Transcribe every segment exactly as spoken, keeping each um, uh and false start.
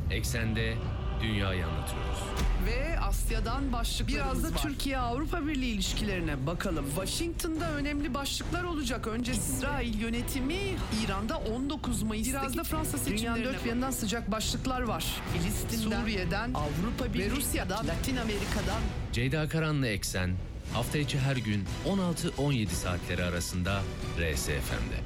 Eksende dünyayı anlatıyoruz. Ve Asya'dan başlıklarımız Biraz da var. Türkiye-Avrupa Birliği ilişkilerine bakalım. Washington'da önemli başlıklar olacak. Önce İsrail yönetimi, İran'da on dokuz Mayıs'taki Biraz da Fransa seçimlerine dünyanın dört bir yanından sıcak başlıklar var. Filistin'den, Suriye'den, Avrupa Birliği ve Rusya'dan, Latin Amerika'dan. Ceyda Karan'la Eksen hafta içi her gün on altı on yedi saatleri arasında R S F M'de.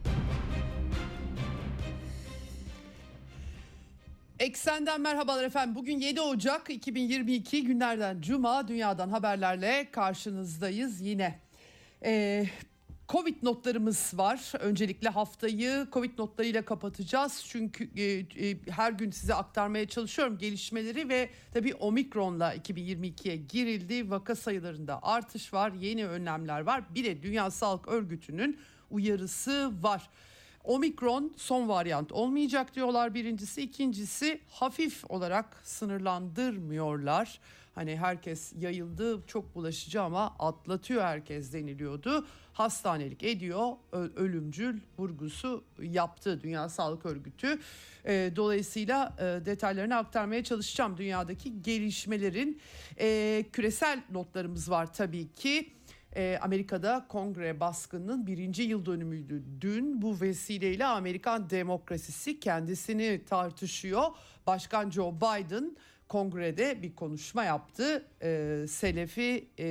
Eksenden merhabalar efendim. Bugün yedi Ocak iki bin yirmi iki günlerden Cuma, dünyadan haberlerle karşınızdayız yine. Ee, Covid notlarımız var. Öncelikle haftayı Covid notlarıyla kapatacağız. Çünkü e, e, her gün size aktarmaya çalışıyorum gelişmeleri ve tabii Omikron'la iki bin yirmi ikiye girildi. Vaka sayılarında artış var, yeni önlemler var. Bir de Dünya Sağlık Örgütü'nün uyarısı var. Omikron son varyant olmayacak diyorlar birincisi. İkincisi hafif olarak sınırlandırmıyorlar. Hani herkes yayıldı, çok bulaşıcı ama atlatıyor herkes deniliyordu. Hastanelik ediyor, ölümcül vurgusu yaptı Dünya Sağlık Örgütü. Dolayısıyla detaylarını aktarmaya çalışacağım dünyadaki gelişmelerin. Küresel notlarımız var tabii ki. Amerika'da kongre baskınının birinci yıl dönümüydü dün. Bu vesileyle Amerikan demokrasisi kendisini tartışıyor. Başkan Joe Biden kongrede bir konuşma yaptı. E, Selefi e,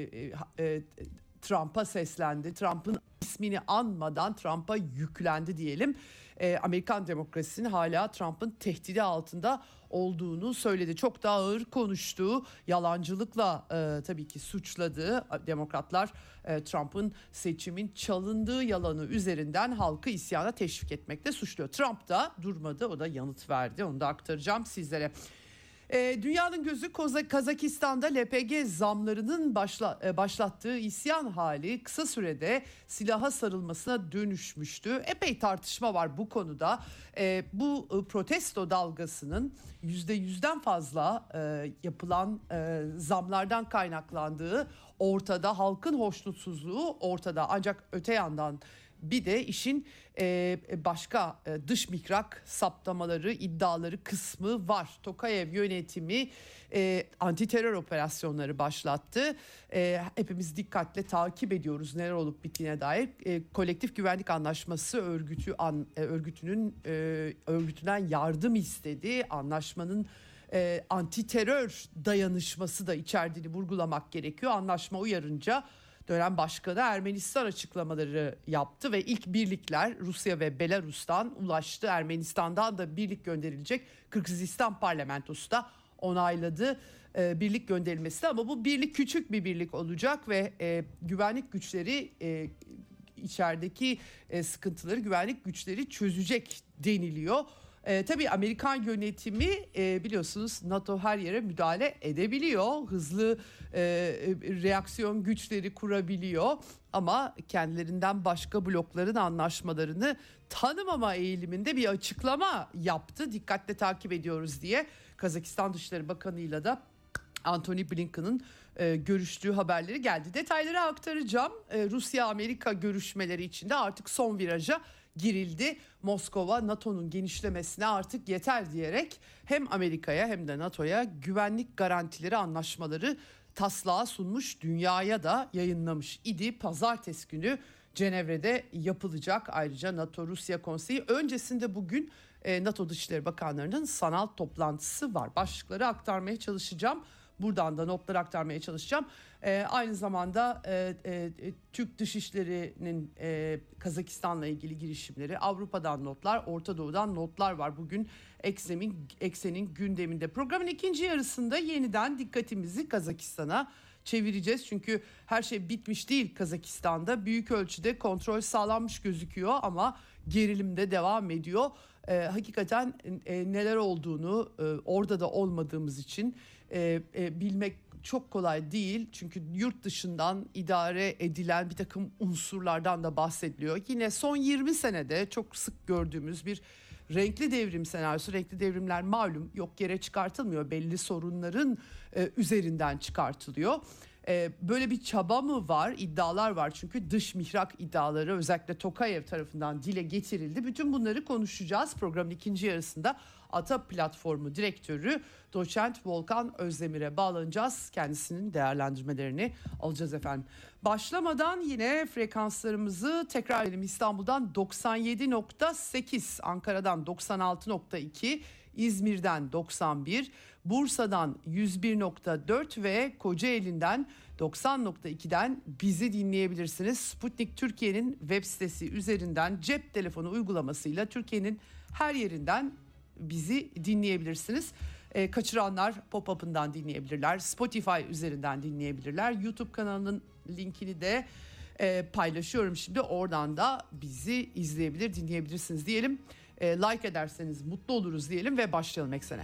e, Trump'a seslendi. Trump'ın ismini anmadan Trump'a yüklendi diyelim. E, Amerikan demokrasisinin hala Trump'ın tehdidi altında olduğunu söyledi. Çok daha ağır konuştu. Yalancılıkla e, tabii ki suçladı. Demokratlar e, Trump'ın seçimin çalındığı yalanı üzerinden halkı isyana teşvik etmekte suçluyor. Trump da durmadı. O da yanıt verdi. Onu da aktaracağım sizlere. E, dünyanın gözü Kazakistan'da L P G zamlarının başla, e, başlattığı isyan hali kısa sürede silaha sarılmasına dönüşmüştü. Epey tartışma var bu konuda. E, bu e, protesto dalgasının yüzde yüzden fazla e, yapılan e, zamlardan kaynaklandığı ortada, halkın hoşnutsuzluğu ortada. Ancak öte yandan bir de işin e, başka e, dış mihrak saptamaları, iddiaları kısmı var. Tokayev yönetimi e, anti terör operasyonları başlattı. E, hepimiz dikkatle takip ediyoruz neler olup bittiğine dair. E, Kolektif Güvenlik Anlaşması örgütü an, e, örgütünün e, örgütünden yardım istedi. Anlaşmanın e, anti terör dayanışması da içerdiğini vurgulamak gerekiyor. Anlaşma uyarınca dönem başkanı Ermenistan açıklamaları yaptı ve ilk birlikler Rusya ve Belarus'tan ulaştı. Ermenistan'dan da birlik gönderilecek. Kırgızistan parlamentosu da onayladı e, birlik gönderilmesi. Ama bu birlik küçük bir birlik olacak ve e, güvenlik güçleri e, içerideki e, sıkıntıları güvenlik güçleri çözecek deniliyor. E, tabii Amerikan yönetimi e, biliyorsunuz NATO her yere müdahale edebiliyor. Hızlı e, reaksiyon güçleri kurabiliyor. Ama kendilerinden başka blokların anlaşmalarını tanımama eğiliminde bir açıklama yaptı. Dikkatle takip ediyoruz diye Kazakistan Dışişleri Bakanı'yla da Antony Blinken'ın e, görüştüğü haberleri geldi. Detayları aktaracağım. E, Rusya-Amerika görüşmeleri içinde artık son viraja girildi. Moskova NATO'nun genişlemesine artık yeter diyerek hem Amerika'ya hem de NATO'ya güvenlik garantileri anlaşmaları taslağı sunmuş, dünyaya da yayınlamış idi. Pazartesi günü Cenevre'de yapılacak ayrıca NATO-Rusya Konseyi. Öncesinde bugün e, NATO Dışişleri Bakanlarının sanal toplantısı var. Başlıkları aktarmaya çalışacağım. Buradan da notları aktarmaya çalışacağım. Ee, aynı zamanda e, e, Türk Dışişleri'nin e, Kazakistan'la ilgili girişimleri, Avrupa'dan notlar, Orta Doğu'dan notlar var. Bugün Eksen'in, Eksen'in gündeminde. Programın ikinci yarısında yeniden dikkatimizi Kazakistan'a çevireceğiz. Çünkü her şey bitmiş değil Kazakistan'da. Büyük ölçüde kontrol sağlanmış gözüküyor ama gerilim de devam ediyor. Ee, hakikaten e, neler olduğunu e, orada da olmadığımız için e, e, bilmek çok kolay değil. Çünkü yurt dışından idare edilen bir takım unsurlardan da bahsediliyor. Yine son yirmi senede çok sık gördüğümüz bir renkli devrim senaryosu. Renkli devrimler malum yok yere çıkartılmıyor. Belli sorunların e, üzerinden çıkartılıyor. E, böyle bir çaba mı var? İddialar var. Çünkü dış mihrak iddiaları özellikle Tokayev tarafından dile getirildi. Bütün bunları konuşacağız programın ikinci yarısında. Ata Platformu Direktörü Doçent Volkan Özdemir'e bağlanacağız. Kendisinin değerlendirmelerini alacağız efendim. Başlamadan yine frekanslarımızı tekrar edelim. İstanbul'dan doksan yedi nokta sekiz, Ankara'dan doksan altı nokta iki, İzmir'den doksan bir, Bursa'dan yüz bir nokta dört ve Kocaeli'nden doksan nokta iki'den bizi dinleyebilirsiniz. Sputnik Türkiye'nin web sitesi üzerinden cep telefonu uygulamasıyla Türkiye'nin her yerinden bizi dinleyebilirsiniz. E, kaçıranlar pop-up'ından dinleyebilirler. Spotify üzerinden dinleyebilirler. YouTube kanalının linkini de e, paylaşıyorum şimdi. Oradan da bizi izleyebilir, dinleyebilirsiniz diyelim. E, like ederseniz mutlu oluruz diyelim ve başlayalım eksene.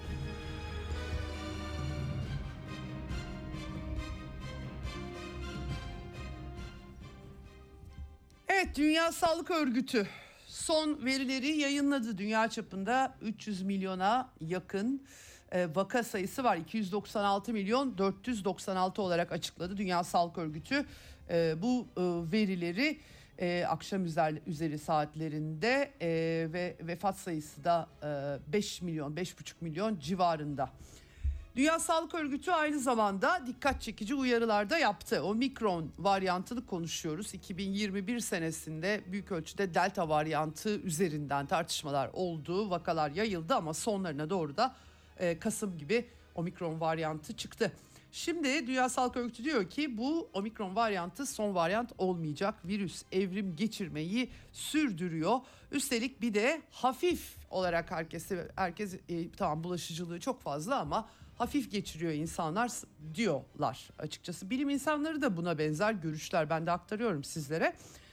Evet, Dünya Sağlık Örgütü son verileri yayınladı. Dünya çapında üç yüz milyona yakın e, vaka sayısı var. iki yüz doksan altı milyon dört yüz doksan altı olarak açıkladı Dünya Sağlık Örgütü. E, bu e, verileri e, akşam üzeri, üzeri saatlerinde e, ve vefat sayısı da e, beş milyon beş buçuk milyon civarında. Dünya Sağlık Örgütü aynı zamanda dikkat çekici uyarılarda yaptı. Omikron varyantını konuşuyoruz. iki bin yirmi bir senesinde büyük ölçüde delta varyantı üzerinden tartışmalar oldu. Vakalar yayıldı ama sonlarına doğru da e, Kasım gibi omikron varyantı çıktı. Şimdi Dünya Sağlık Örgütü diyor ki bu omikron varyantı son varyant olmayacak. Virüs evrim geçirmeyi sürdürüyor. Üstelik bir de hafif olarak herkese herkes e, tamam bulaşıcılığı çok fazla ama hafif geçiriyor insanlar diyorlar açıkçası. Bilim insanları da buna benzer görüşler, ben de aktarıyorum sizlere.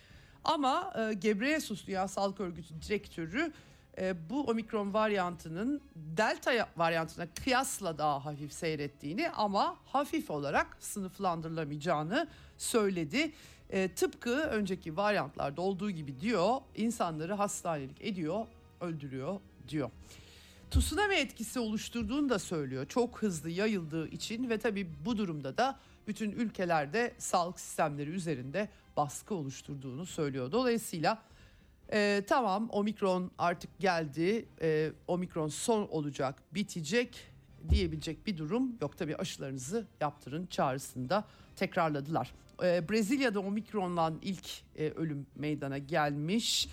Ama e, Gebreyesus Dünya Sağlık Örgütü Direktörü e, bu omikron varyantının delta varyantına kıyasla daha hafif seyrettiğini ama hafif olarak sınıflandırılamayacağını söyledi. E, tıpkı önceki varyantlarda olduğu gibi diyor, insanları hastanelik ediyor, öldürüyor diyor. Tsunami etkisi oluşturduğunu da söylüyor. Çok hızlı yayıldığı için ve tabii bu durumda da bütün ülkelerde sağlık sistemleri üzerinde baskı oluşturduğunu söylüyor. Dolayısıyla e, tamam omikron artık geldi, e, omikron son olacak, bitecek diyebilecek bir durum yok. Tabii aşılarınızı yaptırın çağrısını da tekrarladılar. E, Brezilya'da omikronla ilk e, ölüm meydana gelmiş.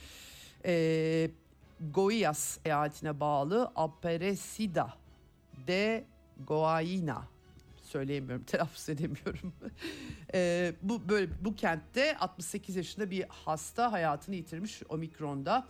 E, Goiás eyaletine bağlı Aparecida de Goiânia, söyleyemiyorum, telaffuz edemiyorum. e, bu böyle bu kentte altmış sekiz yaşında bir hasta hayatını yitirmiş omikronda.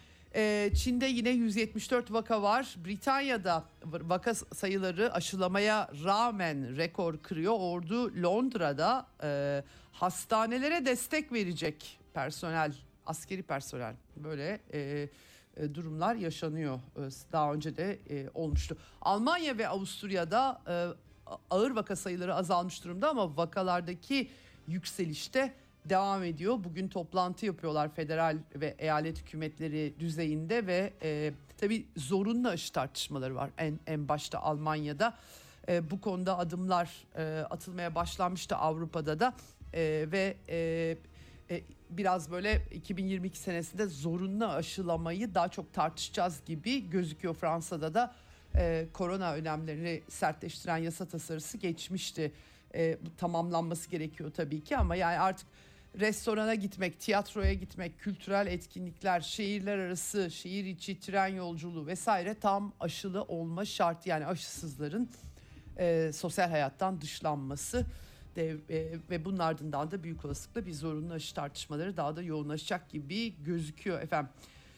E, Çin'de yine yüz yetmiş dört vaka var. Britanya'da vaka sayıları aşılamaya rağmen rekor kırıyor. Ordu Londra'da e, hastanelere destek verecek personel, askeri personel böyle e, durumlar yaşanıyor. Daha önce de e, olmuştu. Almanya ve Avusturya'da e, ağır vaka sayıları azalmış durumda ama vakalardaki yükselişte devam ediyor. Bugün toplantı yapıyorlar federal ve eyalet hükümetleri düzeyinde ve e, tabii zorunlu aşı tartışmaları var en en başta Almanya'da. E, bu konuda adımlar e, atılmaya başlanmıştı Avrupa'da da e, ve e, e, biraz böyle iki bin yirmi iki senesinde zorunlu aşılamayı daha çok tartışacağız gibi gözüküyor. Fransa'da da e, korona önlemlerini sertleştiren yasa tasarısı geçmişti. E, bu tamamlanması gerekiyor tabii ki ama yani artık restorana gitmek, tiyatroya gitmek, kültürel etkinlikler, şehirler arası, şehir içi tren yolculuğu vesaire tam aşılı olma şartı. Yani aşısızların e, sosyal hayattan dışlanması de, e, ve bunun ardından da büyük olasılıkla bir zorunlu aşı tartışmaları daha da yoğunlaşacak gibi gözüküyor efendim.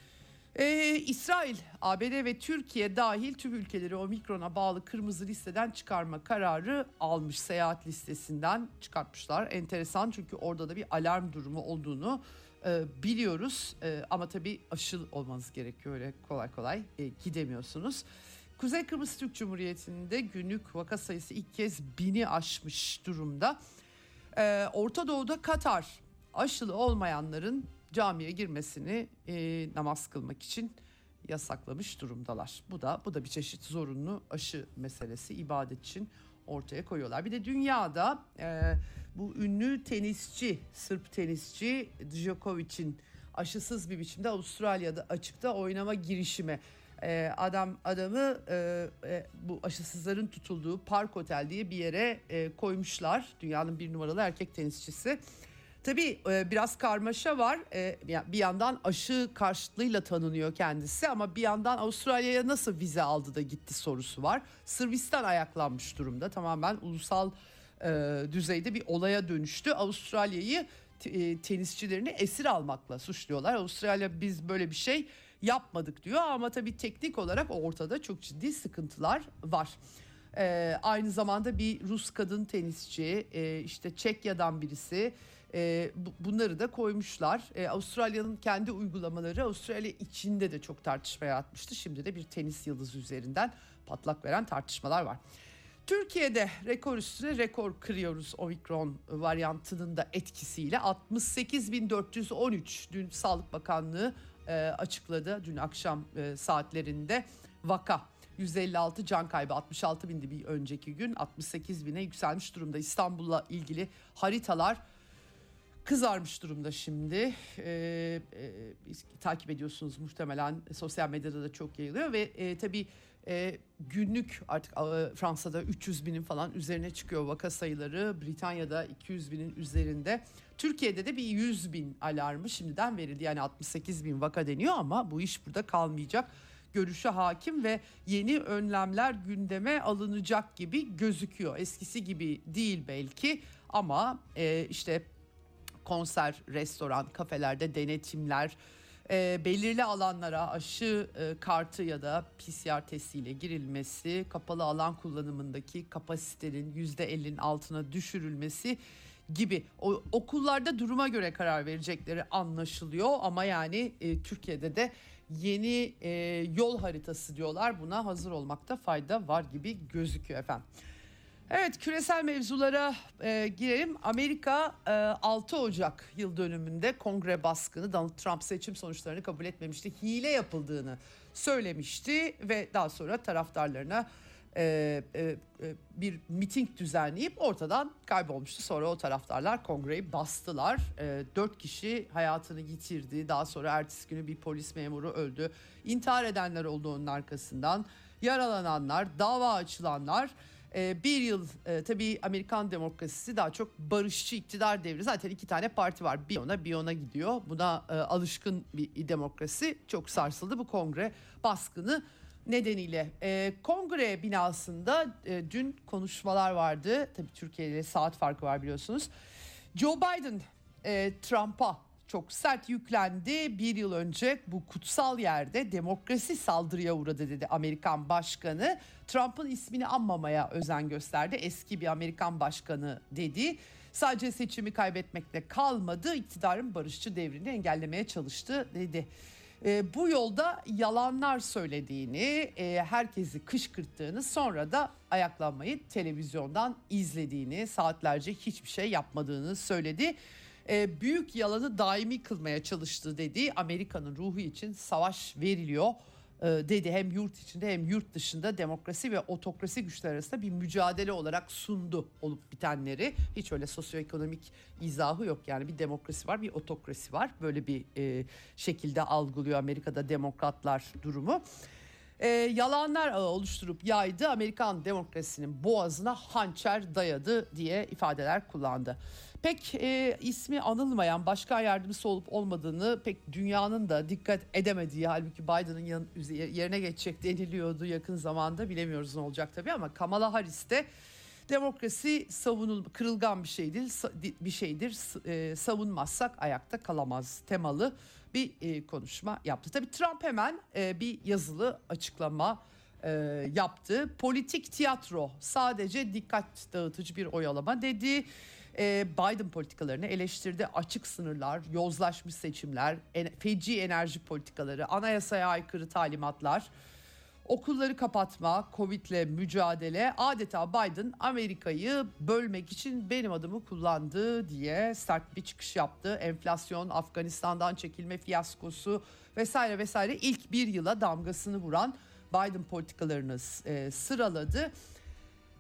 Ee, İsrail, A B D ve Türkiye dahil tüm ülkeleri omikrona bağlı kırmızı listeden çıkarma kararı almış. Seyahat listesinden çıkartmışlar. Enteresan, çünkü orada da bir alarm durumu olduğunu e, biliyoruz. E, ama tabii aşı olmanız gerekiyor, öyle kolay kolay e, gidemiyorsunuz. Kuzey Kıbrıs Türk Cumhuriyeti'nde günlük vaka sayısı ilk kez bini aşmış durumda. Ee, Orta Doğu'da Katar aşılı olmayanların camiye girmesini e, namaz kılmak için yasaklamış durumdalar. Bu da bu da bir çeşit zorunlu aşı meselesi, ibadet için ortaya koyuyorlar. Bir de dünyada e, bu ünlü tenisçi, Sırp tenisçi Djokovic'in aşısız bir biçimde Avustralya'da açıkta oynama girişimi. E, adam adamı e, e, bu aşısızların tutulduğu Park Otel diye bir yere e, koymuşlar. Dünyanın bir numaralı erkek tenisçisi. Tabii e, biraz karmaşa var. E, bir yandan aşı karşıtlığıyla tanınıyor kendisi ama bir yandan Avustralya'ya nasıl vize aldı da gitti sorusu var. Sırbistan ayaklanmış durumda. Tamamen ulusal e, düzeyde bir olaya dönüştü. Avustralya'yı e, tenisçilerini esir almakla suçluyorlar. Avustralya biz böyle bir şey yapmadık diyor ama tabii teknik olarak ortada çok ciddi sıkıntılar var. Ee, aynı zamanda bir Rus kadın tenisçi, e, işte Çekya'dan birisi, e, bu, bunları da koymuşlar. E, Avustralya'nın kendi uygulamaları Avustralya içinde de çok tartışma yaratmıştı. Şimdi de bir tenis yıldızı üzerinden patlak veren tartışmalar var. Türkiye'de rekor üstüne rekor kırıyoruz omikron varyantının da etkisiyle. altmış sekiz bin dört yüz on üç dün Sağlık Bakanlığı e, açıkladı. Dün akşam e, saatlerinde vaka. yüz elli altı can kaybı, altmış altı bindi bir önceki gün, altmış sekiz bine yükselmiş durumda. İstanbul'la ilgili haritalar kızarmış durumda şimdi. Ee, e, takip ediyorsunuz muhtemelen, sosyal medyada da çok yayılıyor ve e, tabii e, günlük artık e, Fransa'da üç yüz binin falan üzerine çıkıyor vaka sayıları. Britanya'da iki yüz binin üzerinde. Türkiye'de de bir yüz bin alarmı şimdiden verildi. Yani altmış sekiz bin vaka deniyor ama bu iş burada kalmayacak görüşe hakim ve yeni önlemler gündeme alınacak gibi gözüküyor. Eskisi gibi değil belki ama e, işte konser, restoran, kafelerde denetimler, e, belirli alanlara aşı e, kartı ya da P C R testiyle girilmesi, kapalı alan kullanımındaki kapasitenin yüzde ellinin altına düşürülmesi gibi. O, okullarda duruma göre karar verecekleri anlaşılıyor ama yani e, Türkiye'de de yeni e, yol haritası diyorlar, buna hazır olmakta fayda var gibi gözüküyor efendim. Evet, küresel mevzulara e, girelim. Amerika e, altı Ocak yıl dönümünde kongre baskını, Donald Trump seçim sonuçlarını kabul etmemişti. Hile yapıldığını söylemişti ve daha sonra taraftarlarına e, e, bir miting düzenleyip ortadan kaybolmuştu. Sonra o taraftarlar kongreyi bastılar. E, dört kişi hayatını yitirdi. Daha sonra ertesi günü bir polis memuru öldü. İntihar edenler oldu onun arkasından. Yaralananlar, dava açılanlar. E, bir yıl e, tabii Amerikan demokrasisi daha çok barışçı iktidar devri. Zaten iki tane parti var. Bir ona bir ona gidiyor. Buna e, alışkın bir demokrasi. Çok sarsıldı bu kongre baskını nedeniyle. E, kongre binasında e, dün konuşmalar vardı. Tabii Türkiye ile saat farkı var biliyorsunuz. Joe Biden e, Trump'a çok sert yüklendi. Bir yıl önce bu kutsal yerde demokrasi saldırıya uğradı dedi Amerikan başkanı. Trump'ın ismini anmamaya özen gösterdi. Eski bir Amerikan başkanı dedi. Sadece seçimi kaybetmekle kalmadı, iktidarın barışçı devrini engellemeye çalıştı dedi. E, bu yolda yalanlar söylediğini, e, herkesi kışkırttığını, sonra da ayaklanmayı televizyondan izlediğini, saatlerce hiçbir şey yapmadığını söyledi. E, büyük yalanı daimi kılmaya çalıştı dedi. Amerika'nın ruhu için savaş veriliyor e, dedi. Hem yurt içinde hem yurt dışında demokrasi ve otokrasi güçler arasında bir mücadele olarak sundu olup bitenleri. Hiç öyle sosyoekonomik izahı yok. Yani bir demokrasi var, bir otokrasi var. Böyle bir e, şekilde algılıyor Amerika'da demokratlar durumu. E, yalanlar ağı oluşturup yaydı. Amerikan demokrasinin boğazına hançer dayadı diye ifadeler kullandı. Pek e, ismi anılmayan başkan yardımcısı olup olmadığını pek dünyanın da dikkat edemediği, halbuki Biden'ın yerine geçecek deniliyordu yakın zamanda, bilemiyoruz ne olacak tabii, ama Kamala Harris de demokrasi savunul kırılgan bir şeydir, bir şeydir e, savunmazsak ayakta kalamaz temalı bir e, konuşma yaptı. Tabii Trump hemen e, bir yazılı açıklama e, yaptı. Politik tiyatro, sadece dikkat dağıtıcı bir oyalama dedi. Biden politikalarını eleştirdi. Açık sınırlar, yozlaşmış seçimler, feci enerji politikaları, anayasaya aykırı talimatlar, okulları kapatma, Covid'le mücadele, adeta Biden Amerika'yı bölmek için benim adımı kullandı diye sert bir çıkış yaptı. Enflasyon, Afganistan'dan çekilme fiyaskosu vesaire vesaire ilk bir yıla damgasını vuran Biden politikalarını e, sıraladı.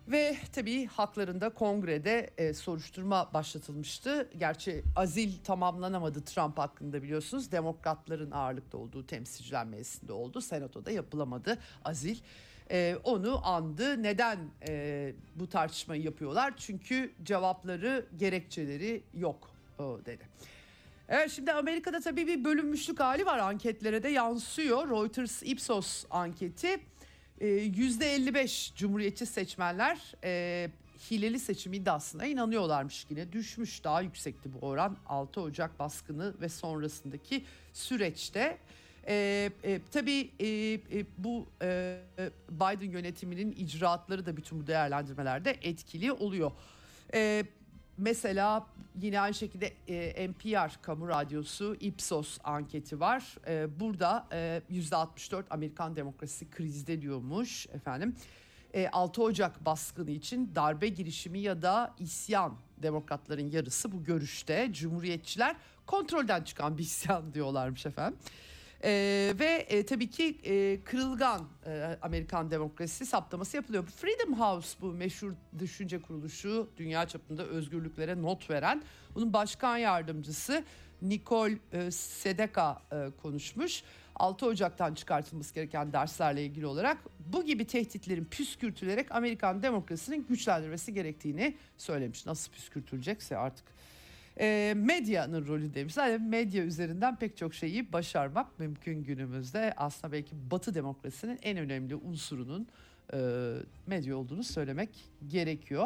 Ve tabii haklarında kongrede e, soruşturma başlatılmıştı. Gerçi azil tamamlanamadı Trump hakkında, biliyorsunuz. Demokratların ağırlıkta olduğu temsilciler meclisinde oldu. Senatoda yapılamadı azil. E, onu andı. Neden e, bu tartışmayı yapıyorlar? Çünkü cevapları, gerekçeleri yok o dedi. Evet, şimdi Amerika'da tabii bir bölünmüşlük hali var, anketlere de yansıyor. Reuters Ipsos anketi. yüzde elli beş Cumhuriyetçi seçmenler e, hileli seçim iddiasına inanıyorlarmış, yine düşmüş, daha yüksekti bu oran altı Ocak baskını ve sonrasındaki süreçte. E, e, tabii e, e, bu e, Biden yönetiminin icraatları da bütün bu değerlendirmelerde etkili oluyor. E, Mesela yine aynı şekilde e, N P R kamu radyosu Ipsos anketi var. E, burada e, yüzde altmış dört Amerikan demokrasisi krizde diyormuş efendim. E, altı Ocak baskını için darbe girişimi ya da isyan, demokratların yarısı bu görüşte. Cumhuriyetçiler kontrolden çıkan bir isyan diyorlarmış efendim. Ee, ve e, tabii ki e, kırılgan e, Amerikan demokrasisi saptaması yapılıyor. Freedom House, bu meşhur düşünce kuruluşu, dünya çapında özgürlüklere not veren, bunun başkan yardımcısı Nicole e, Sedeka e, konuşmuş. altı Ocak'tan çıkartılması gereken derslerle ilgili olarak bu gibi tehditlerin püskürtülerek Amerikan demokrasisinin güçlendirilmesi gerektiğini söylemiş. Nasıl püskürtülecekse artık. E, medyanın rolü demiş. Zaten medya üzerinden pek çok şeyi başarmak mümkün günümüzde. Aslında belki Batı demokrasinin en önemli unsurunun e, medya olduğunu söylemek gerekiyor.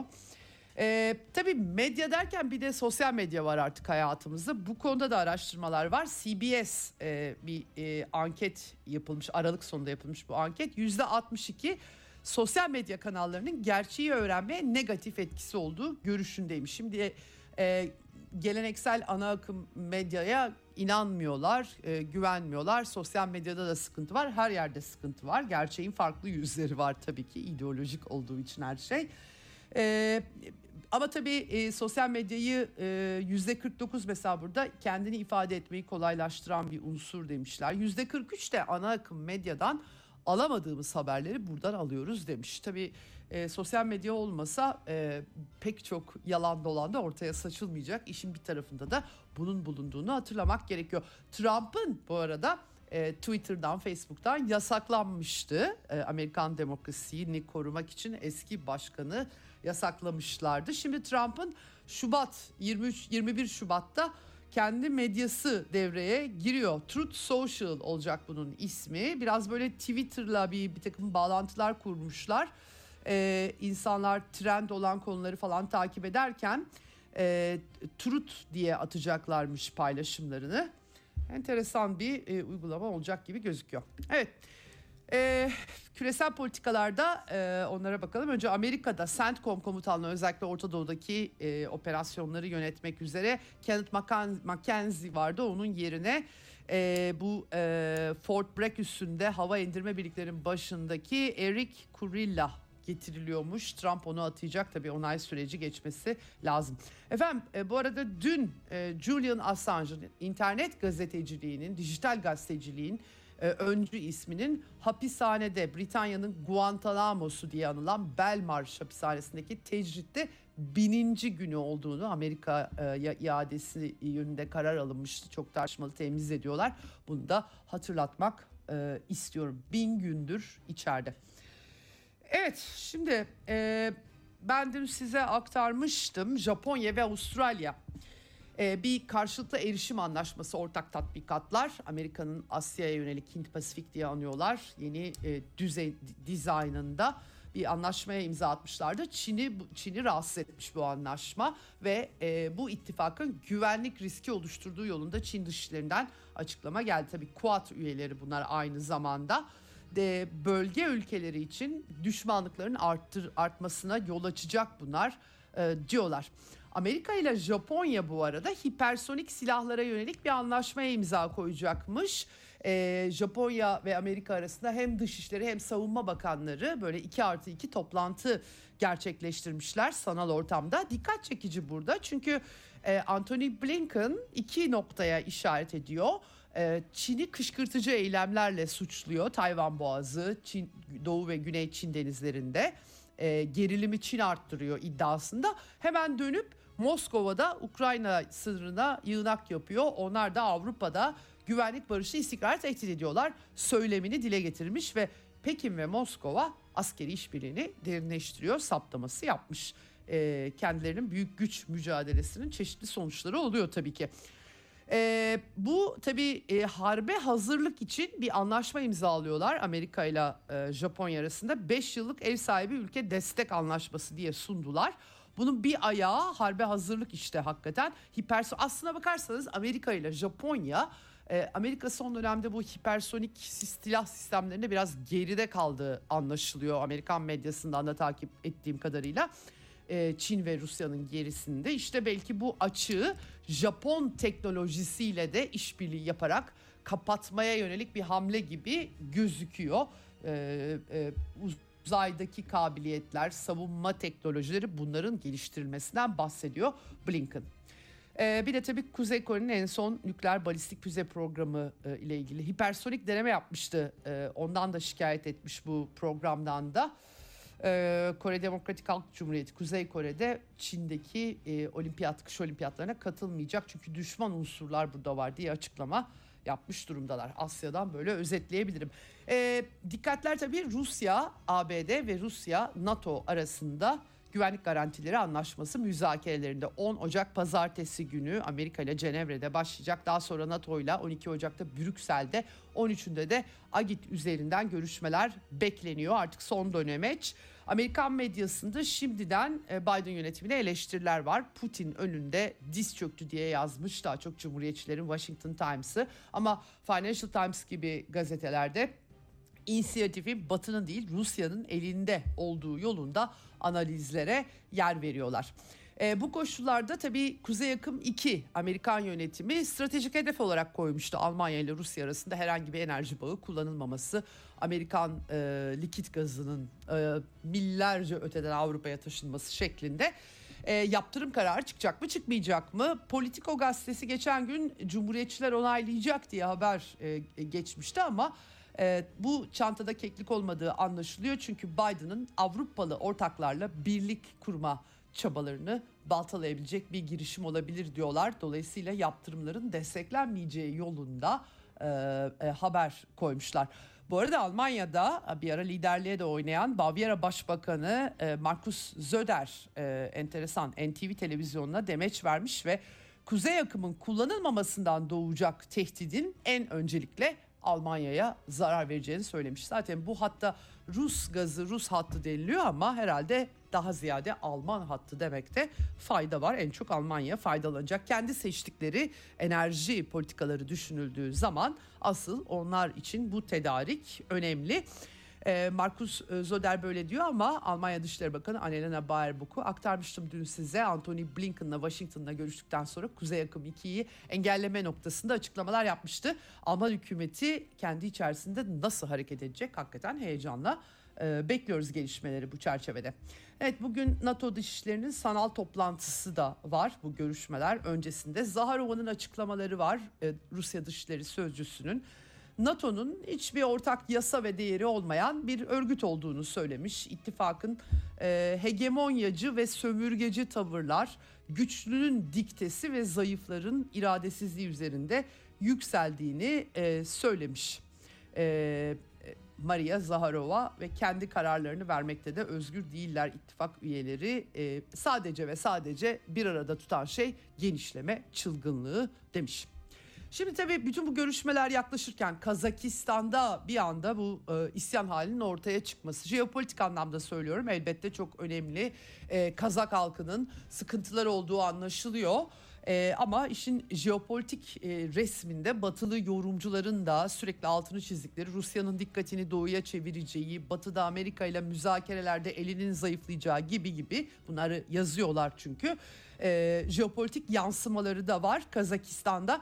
E, tabii medya derken bir de sosyal medya var artık hayatımızda. Bu konuda da araştırmalar var. C B S e, bir e, anket yapılmış, Aralık sonunda yapılmış bu anket. yüzde altmış iki sosyal medya kanallarının gerçeği öğrenmeye negatif etkisi olduğu görüşündeymiş. Şimdi e, geleneksel ana akım medyaya inanmıyorlar, e, güvenmiyorlar. Sosyal medyada da sıkıntı var, her yerde sıkıntı var. Gerçeğin farklı yüzleri var tabii ki, ideolojik olduğu için her şey. E, ama tabii e, sosyal medyayı e, yüzde kırk dokuz mesela burada kendini ifade etmeyi kolaylaştıran bir unsur demişler. yüzde kırk üç de ana akım medyadan alamadığımız haberleri buradan alıyoruz demiş. Tabii e, sosyal medya olmasa e, pek çok yalan dolan da ortaya saçılmayacak. İşin bir tarafında da bunun bulunduğunu hatırlamak gerekiyor. Trump'ın bu arada e, Twitter'dan, Facebook'tan yasaklanmıştı. E, Amerikan demokrasisini korumak için eski başkanı yasaklamışlardı. Şimdi Trump'ın Şubat yirmi üç yirmi bir Şubat'ta kendi medyası devreye giriyor. Truth Social olacak bunun ismi. Biraz böyle Twitter'la bir, bir takım bağlantılar kurmuşlar. Ee, insanlar trend olan konuları falan takip ederken e, Truth diye atacaklarmış paylaşımlarını. Enteresan bir e, uygulama olacak gibi gözüküyor. Evet. Ee, küresel politikalarda e, onlara bakalım. Önce Amerika'da CENTCOM komutanlığı, özellikle Orta Doğu'daki e, operasyonları yönetmek üzere Kenneth McKenzie vardı. Onun yerine e, bu e, Fort Bragg üssünde hava indirme birliklerinin başındaki Eric Kurilla getiriliyormuş. Trump onu atayacak, tabii onay süreci geçmesi lazım. Efendim e, bu arada dün e, Julian Assange'ın internet gazeteciliğinin, dijital gazeteciliğin e, öncü isminin hapishanede, Britanya'nın Guantanamo'su diye anılan Belmarsh hapishanesindeki tecritte bininci günü olduğunu, Amerika e, iadesi yönünde karar alınmıştı. Çok tartışmalı, temiz ediyorlar. Bunu da hatırlatmak e, istiyorum. Bin gündür içeride. Evet, şimdi e, ben dün size aktarmıştım. Japonya ve Avustralya e, bir karşılıklı erişim anlaşması, ortak tatbikatlar. Amerika'nın Asya'ya yönelik Hint-Pasifik diye anıyorlar. Yeni e, düzey dizaynında bir anlaşmaya imza atmışlardı. Çin'i Çin'i rahatsız etmiş bu anlaşma ve e, bu ittifakın güvenlik riski oluşturduğu yolunda Çin dışişlerinden açıklama geldi. Tabii Quad üyeleri bunlar aynı zamanda. De bölge ülkeleri için düşmanlıkların arttır, artmasına yol açacak bunlar e, diyorlar. Amerika ile Japonya bu arada hipersonik silahlara yönelik bir anlaşmaya imza koyacakmış. E, Japonya ve Amerika arasında hem dışişleri hem savunma bakanları böyle iki artı iki toplantı gerçekleştirmişler sanal ortamda. Dikkat çekici burada çünkü e, Antony Blinken iki noktaya işaret ediyor. Çin'i kışkırtıcı eylemlerle suçluyor. Tayvan Boğazı, Çin, Doğu ve Güney Çin denizlerinde e, gerilimi Çin arttırıyor iddiasında. Hemen dönüp Moskova'da Ukrayna sınırına yığınak yapıyor. Onlar da Avrupa'da güvenlik, barışı, istikrar tehdit ediyorlar söylemini dile getirmiş ve Pekin ve Moskova askeri işbirliğini derinleştiriyor saptaması yapmış. E, kendilerinin büyük güç mücadelesinin çeşitli sonuçları oluyor tabii ki. E, bu tabii e, harbe hazırlık için bir anlaşma imzalıyorlar Amerika ile e, Japonya arasında. beş yıllık ev sahibi ülke destek anlaşması diye sundular. Bunun bir ayağı harbe hazırlık işte hakikaten. Hiperso aslına bakarsanız Amerika ile Japonya, e, Amerika son dönemde bu hipersonik silah sistemlerinde biraz geride kaldığı anlaşılıyor. Amerikan medyasından da takip ettiğim kadarıyla. Çin ve Rusya'nın gerisinde işte belki bu açığı Japon teknolojisiyle de işbirliği yaparak kapatmaya yönelik bir hamle gibi gözüküyor. Ee, e, uzaydaki kabiliyetler, savunma teknolojileri, bunların geliştirilmesinden bahsediyor Blinken. Ee, bir de tabii Kuzey Kore'nin en son nükleer balistik füze programı e, ile ilgili hipersonik deneme yapmıştı. E, ondan da şikayet etmiş bu programdan da. Kore Demokratik Halk Cumhuriyeti, Kuzey Kore'de Çin'deki e, olimpiyat, kış olimpiyatlarına katılmayacak. Çünkü düşman unsurlar burada var diye açıklama yapmış durumdalar. Asya'dan böyle özetleyebilirim. E, dikkatler tabii Rusya, A B D ve Rusya, NATO arasında güvenlik garantileri anlaşması müzakerelerinde on Ocak pazartesi günü Amerika ile Cenevre'de başlayacak. Daha sonra NATO ile on iki Ocak'ta Brüksel'de, on üçünde de Agit üzerinden görüşmeler bekleniyor. Artık son dönemeç. Amerikan medyasında şimdiden Biden yönetimine eleştiriler var. Putin önünde diz çöktü diye yazmış daha çok Cumhuriyetçilerin Washington Times'ı. Ama Financial Times gibi gazetelerde inisiyatifi Batı'nın değil Rusya'nın elinde olduğu yolunda analizlere yer veriyorlar. E, bu koşullarda tabii Kuzey Akım iki Amerikan yönetimi stratejik hedef olarak koymuştu. Almanya ile Rusya arasında herhangi bir enerji bağı kullanılmaması, Amerikan e, likit gazının e, millerce öteden Avrupa'ya taşınması şeklinde e, yaptırım kararı çıkacak mı çıkmayacak mı? Politico gazetesi geçen gün Cumhuriyetçiler onaylayacak diye haber e, geçmişti ama e, bu çantada keklik olmadığı anlaşılıyor. Çünkü Biden'ın Avrupalı ortaklarla birlik kurma çabalarını baltalayabilecek bir girişim olabilir diyorlar. Dolayısıyla yaptırımların desteklenmeyeceği yolunda e, e, haber koymuşlar. Bu arada Almanya'da bir ara liderliğe de oynayan Bavyera Başbakanı e, Markus Söder e, enteresan N T V televizyonuna demeç vermiş ve Kuzey Akım'ın kullanılmamasından doğacak tehdidin en öncelikle Almanya'ya zarar vereceğini söylemiş. Zaten bu hatta Rus gazı, Rus hattı deniliyor ama herhalde daha ziyade Alman hattı demekte fayda var. En çok Almanya faydalanacak. Kendi seçtikleri enerji politikaları düşünüldüğü zaman asıl onlar için bu tedarik önemli. Markus Söder böyle diyor ama Almanya Dışişleri Bakanı Annalena Baerbock'u aktarmıştım dün size. Antony Blinken'la Washington'da görüştükten sonra Kuzey Akım ikiyi engelleme noktasında açıklamalar yapmıştı. Alman hükümeti kendi içerisinde nasıl hareket edecek hakikaten heyecanla e, bekliyoruz gelişmeleri bu çerçevede. Evet, bugün NATO Dışişleri'nin sanal toplantısı da var bu görüşmeler öncesinde. Zaharova'nın açıklamaları var, e, Rusya Dışişleri Sözcüsü'nün. NATO'nun hiçbir ortak yasa ve değeri olmayan bir örgüt olduğunu söylemiş. İttifakın e, hegemonyacı ve sömürgeci tavırlar, güçlünün diktesi ve zayıfların iradesizliği üzerinde yükseldiğini e, söylemiş. E, Maria Zaharova ve kendi kararlarını vermekte de özgür değiller ittifak üyeleri. E, sadece ve sadece bir arada tutan şey genişleme çılgınlığı demiş. Şimdi tabii bütün bu görüşmeler yaklaşırken Kazakistan'da bir anda bu e, isyan halinin ortaya çıkması, jeopolitik anlamda söylüyorum, elbette çok önemli. E, Kazak halkının sıkıntılar olduğu anlaşılıyor. E, ama işin jeopolitik e, resminde batılı yorumcuların da sürekli altını çizdikleri, Rusya'nın dikkatini doğuya çevireceği, batıda Amerika ile müzakerelerde elinin zayıflayacağı gibi gibi bunları yazıyorlar çünkü. E, jeopolitik yansımaları da var Kazakistan'da.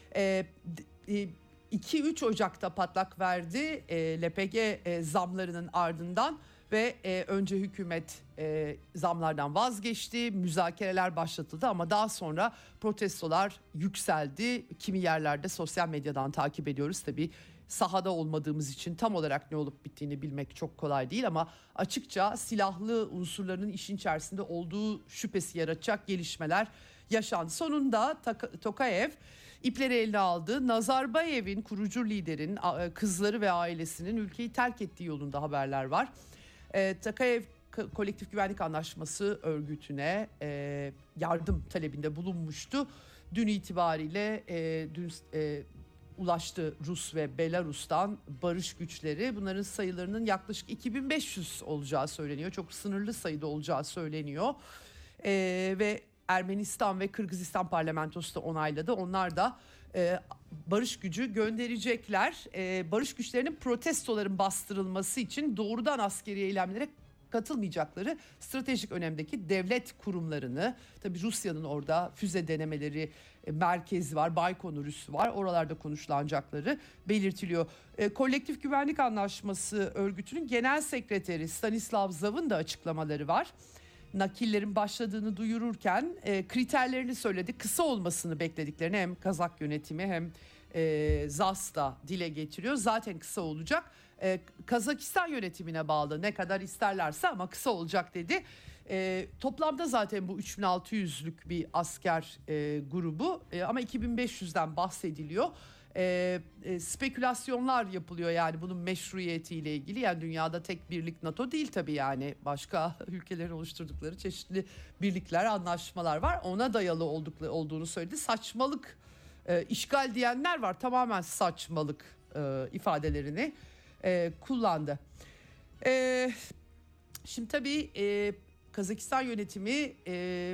iki üç Ocak'ta patlak verdi L P G zamlarının ardından ve önce hükümet zamlardan vazgeçti, müzakereler başlatıldı ama daha sonra protestolar yükseldi. Kimi yerlerde sosyal medyadan takip ediyoruz tabii, sahada olmadığımız için tam olarak ne olup bittiğini bilmek çok kolay değil ama açıkça silahlı unsurların işin içerisinde olduğu şüphesi yaratacak gelişmeler yaşandı. Sonunda Tokayev ipleri eline aldı. Nazarbayev'in, kurucu liderin kızları ve ailesinin ülkeyi terk ettiği yolunda haberler var. E, Tokayev Kolektif Güvenlik Anlaşması örgütüne e, yardım talebinde bulunmuştu. Dün itibariyle e, dün e, ulaştı Rus ve Belarus'tan barış güçleri. Bunların sayılarının yaklaşık iki bin beş yüz olacağı söyleniyor. Çok sınırlı sayıda olacağı söyleniyor. E, ve Ermenistan ve Kırgızistan parlamentosu da onayladı. Onlar da e, barış gücü gönderecekler. E, barış güçlerinin protestoların bastırılması için doğrudan askeri eylemlere katılmayacakları stratejik önemdeki devlet kurumlarını, tabii Rusya'nın orada füze denemeleri e, merkezi var, Baykonur üssü var, oralarda konuşlanacakları belirtiliyor. E, Kolektif Güvenlik Anlaşması örgütünün genel sekreteri Stanislav Zav'ın da açıklamaları var. Nakillerin başladığını duyururken e, kriterlerini söyledi. Kısa olmasını beklediklerini hem Kazak yönetimi hem e, Z A S da dile getiriyor. Zaten kısa olacak. E, Kazakistan yönetimine bağlı, ne kadar isterlerse ama kısa olacak dedi. E, toplamda zaten bu üç bin altı yüzlük bir asker e, grubu e, ama iki bin beş yüzden bahsediliyor. E, e, spekülasyonlar yapılıyor yani bunun meşruiyetiyle ilgili. Yani dünyada tek birlik NATO değil tabii, yani başka ülkelerin oluşturdukları çeşitli birlikler, anlaşmalar var. Ona dayalı oldukları olduğunu söyledi. Saçmalık, e, işgal diyenler var, tamamen saçmalık e, ifadelerini e, kullandı. E, şimdi tabii e, Kazakistan yönetimi e,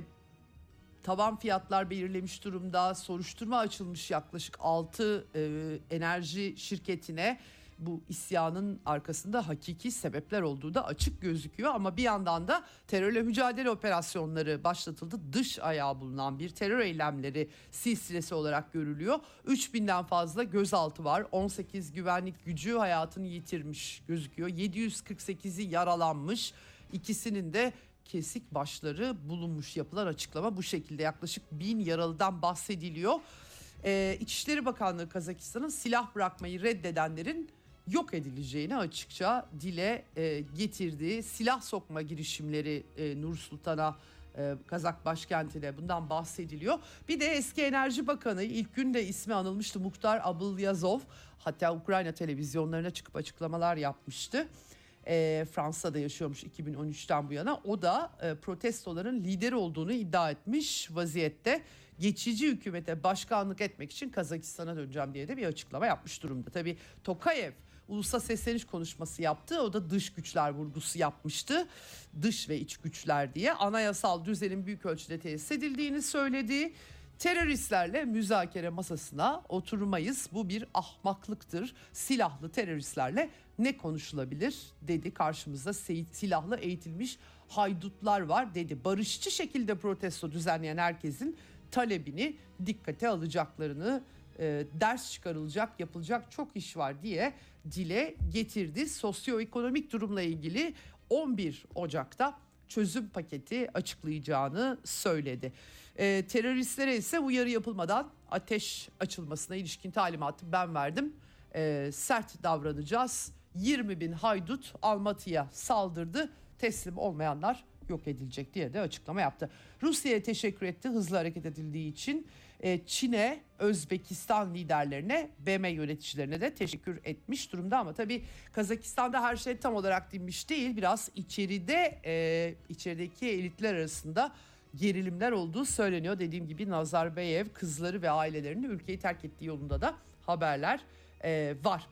tavan fiyatlar belirlemiş durumda. Soruşturma açılmış yaklaşık altı e, enerji şirketine. Bu isyanın arkasında hakiki sebepler olduğu da açık gözüküyor. Ama bir yandan da terörle mücadele operasyonları başlatıldı. Dış ayağı bulunan bir terör eylemleri silsilesi olarak görülüyor. üç binden fazla gözaltı var. on sekiz güvenlik gücü hayatını yitirmiş gözüküyor. yedi yüz kırk sekizi yaralanmış. İkisinin de kesik başları bulunmuş. Yapılan açıklama bu şekilde. Yaklaşık bin yaralıdan bahsediliyor. Ee, İçişleri Bakanlığı Kazakistan'ın silah bırakmayı reddedenlerin yok edileceğini açıkça dile e, getirdiği, silah sokma girişimleri e, Nur Sultan'a, e, Kazak başkentine, bundan bahsediliyor. Bir de eski Enerji Bakanı, ilk günde ismi anılmıştı, Mukhtar Abulyazov, hatta Ukrayna televizyonlarına çıkıp açıklamalar yapmıştı. E, Fransa'da yaşıyormuş iki bin on üçten bu yana. O da e, protestoların lideri olduğunu iddia etmiş vaziyette. Geçici hükümete başkanlık etmek için Kazakistan'a döneceğim diye de bir açıklama yapmış durumda. Tabii Tokayev ulusal sesleniş konuşması yaptı. O da dış güçler vurgusu yapmıştı. Dış ve iç güçler diye anayasal düzenin büyük ölçüde tesis edildiğini söyledi. Teröristlerle müzakere masasına oturmayız. Bu bir ahmaklıktır. Silahlı teröristlerle ne konuşulabilir dedi. Karşımızda silahlı eğitilmiş haydutlar var dedi. Barışçı şekilde protesto düzenleyen herkesin talebini dikkate alacaklarını, e, ders çıkarılacak, yapılacak çok iş var diye dile getirdi. Sosyoekonomik durumla ilgili on bir Ocak'ta çözüm paketi açıklayacağını söyledi. E, teröristlere ise uyarı yapılmadan ateş açılmasına ilişkin talimatı ben verdim. E, sert davranacağız. yirmi bin haydut Almatı'ya saldırdı. Teslim olmayanlar yok edilecek diye de açıklama yaptı. Rusya'ya teşekkür etti hızlı hareket edildiği için. E, Çin'e, Özbekistan liderlerine, B M yöneticilerine de teşekkür etmiş durumda. Ama tabii Kazakistan'da her şey tam olarak dinmiş değil. Biraz içeride, e, içerideki elitler arasında gerilimler olduğu söyleniyor. Dediğim gibi Nazarbayev kızları ve ailelerinin ülkeyi terk ettiği yolunda da haberler e, var.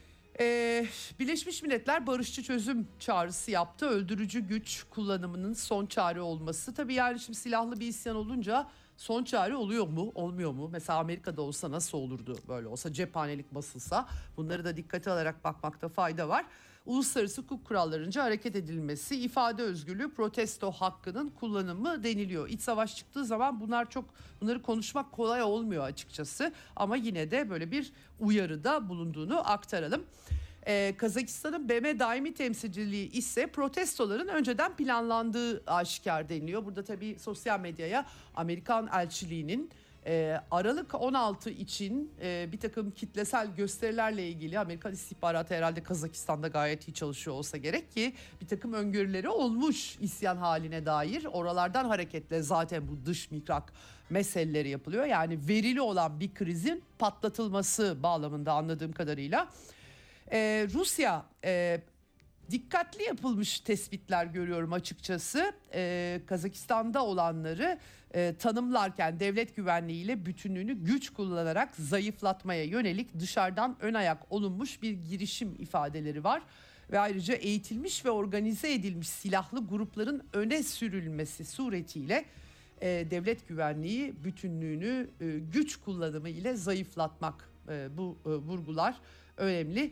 Ee, Birleşmiş Milletler barışçı çözüm çağrısı yaptı. Öldürücü güç kullanımının son çare olması. Tabii yani şimdi silahlı bir isyan olunca son çare oluyor mu, olmuyor mu? Mesela Amerika'da olsa nasıl olurdu, böyle olsa, cephanelik basılsa? Bunları da dikkate alarak bakmakta fayda var. Uluslararası hukuk kurallarınca hareket edilmesi, ifade özgürlüğü, protesto hakkının kullanımı deniliyor. İç savaş çıktığı zaman bunlar çok, bunları konuşmak kolay olmuyor açıkçası. Ama yine de böyle bir uyarıda bulunduğunu aktaralım. Ee, Kazakistan'ın B M daimi temsilciliği ise protestoların önceden planlandığı aşikar deniliyor. Burada tabii sosyal medyaya Amerikan elçiliğinin Ee, Aralık on altı için e, bir takım kitlesel gösterilerle ilgili Amerikan istihbaratı herhalde Kazakistan'da gayet iyi çalışıyor olsa gerek ki bir takım öngörüleri olmuş isyan haline dair. Oralardan hareketle zaten bu dış mihrak meseleleri yapılıyor. Yani verili olan bir krizin patlatılması bağlamında anladığım kadarıyla. Ee, Rusya e, dikkatli yapılmış tespitler görüyorum açıkçası. Ee, Kazakistan'da olanları e, tanımlarken devlet güvenliğiyle bütünlüğünü güç kullanarak zayıflatmaya yönelik dışarıdan ön ayak olunmuş bir girişim ifadeleri var. Ve ayrıca eğitilmiş ve organize edilmiş silahlı grupların öne sürülmesi suretiyle e, devlet güvenliği bütünlüğünü e, güç kullanımı ile zayıflatmak, e, bu e, vurgular önemli.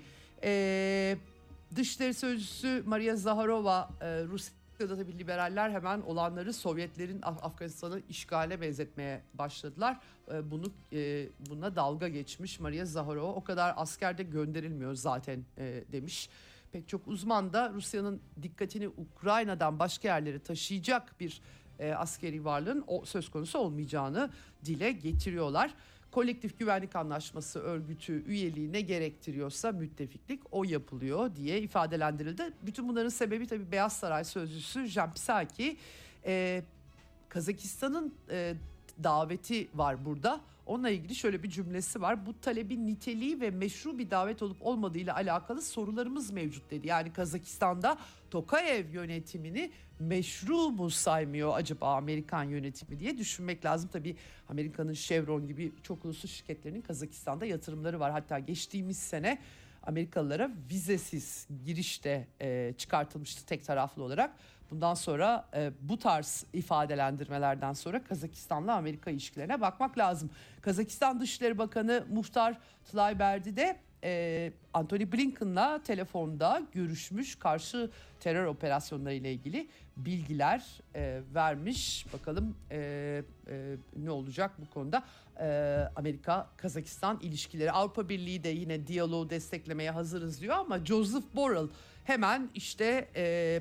E, Dışişleri Sözcüsü Maria Zaharova, e, Rusya'da tabii liberaller hemen olanları Sovyetlerin Af- Afganistan'ı işgale benzetmeye başladılar. E, bunu e, buna dalga geçmiş Maria Zaharova. O kadar asker de gönderilmiyor zaten e, demiş. Pek çok uzman da Rusya'nın dikkatini Ukrayna'dan başka yerlere taşıyacak bir e, askeri varlığın o, söz konusu olmayacağını dile getiriyorlar. Kolektif Güvenlik Anlaşması örgütü üyeliği ne gerektiriyorsa müttefiklik o yapılıyor diye ifadelendirildi. Bütün bunların sebebi tabii Beyaz Saray Sözcüsü Jen Psaki. Ee, Kazakistan'ın e, daveti var burada. Onunla ilgili şöyle bir cümlesi var. Bu talebin niteliği ve meşru bir davet olup olmadığıyla alakalı sorularımız mevcut dedi. Yani Kazakistan'da Tokayev yönetimini meşru mu saymıyor acaba Amerikan yönetimi diye düşünmek lazım. Tabii Amerika'nın Chevron gibi çok uluslu şirketlerinin Kazakistan'da yatırımları var. Hatta geçtiğimiz sene Amerikalılara vizesiz girişte e, çıkartılmıştı tek taraflı olarak. Bundan sonra e, bu tarz ifadelendirmelerden sonra Kazakistan'la Amerika ilişkilerine bakmak lazım. Kazakistan Dışişleri Bakanı Muhtar Tlayberdi de e, Antony Blinken'la telefonda görüşmüş, karşı terör operasyonları ile ilgili bilgiler e, vermiş. Bakalım e, e, ne olacak bu konuda. E, Amerika-Kazakistan ilişkileri. Avrupa Birliği de yine diyaloğu desteklemeye hazırız diyor ama Joseph Borrell hemen işte E,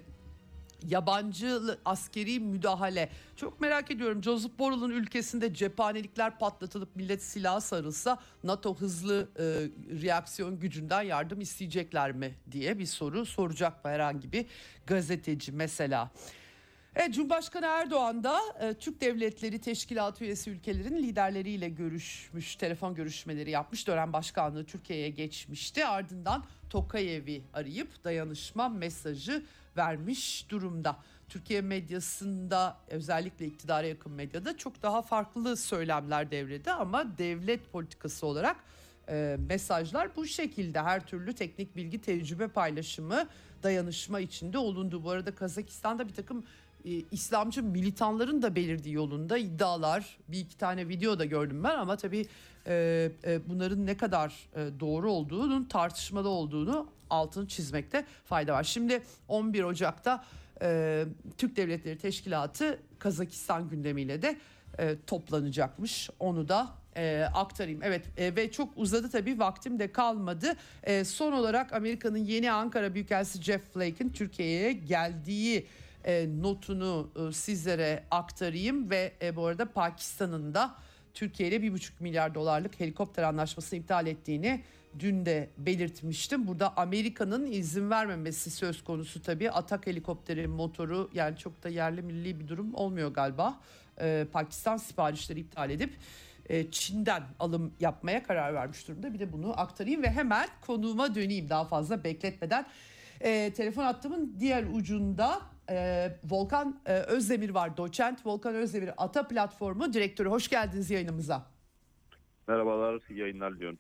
yabancı askeri müdahale. Çok merak ediyorum, Joseph Borrell'ın ülkesinde cephanelikler patlatılıp millet silaha sarılsa NATO hızlı e, reaksiyon gücünden yardım isteyecekler mi diye bir soru soracak mı herhangi bir gazeteci mesela. Evet, Cumhurbaşkanı Erdoğan da e, Türk Devletleri Teşkilatı üyesi ülkelerin liderleriyle görüşmüş, telefon görüşmeleri yapmış. Dönem başkanlığı Türkiye'ye geçmişti. Ardından Tokayev'i arayıp dayanışma mesajı vermiş durumda. Türkiye medyasında, özellikle iktidara yakın medyada çok daha farklı söylemler devrede ama devlet politikası olarak e, mesajlar bu şekilde. Her türlü teknik bilgi, tecrübe paylaşımı, dayanışma içinde olundu. Bu arada Kazakistan'da bir takım e, İslamcı militanların da belirdiği yolunda iddialar, bir iki tane video da gördüm ben ama tabii e, e, bunların ne kadar e, doğru olduğunun tartışmalı olduğunu altını çizmekte fayda var. Şimdi on bir Ocak'ta e, Türk Devletleri Teşkilatı Kazakistan gündemiyle de e, toplanacakmış. Onu da e, aktarayım. Evet e, ve çok uzadı tabii, vaktim de kalmadı. E, son olarak Amerika'nın yeni Ankara Büyükelçisi Jeff Flake'in Türkiye'ye geldiği e, notunu e, sizlere aktarayım ve e, bu arada Pakistan'ın da Türkiye ile bir buçuk milyar dolarlık helikopter anlaşmasını iptal ettiğini dün de belirtmiştim. Burada Amerika'nın izin vermemesi söz konusu tabii. Atak helikopteri motoru, yani çok da yerli milli bir durum olmuyor galiba. Ee, Pakistan siparişleri iptal edip e, Çin'den alım yapmaya karar vermiş durumda. Bir de bunu aktarayım ve hemen konuğuma döneyim daha fazla bekletmeden. Ee, telefon hattımın diğer ucunda e, Volkan e, Özdemir var. Doçent Volkan Özdemir, Ata Platformu Direktörü. Hoş geldiniz yayınımıza. Merhabalar, yayınlar diliyorum.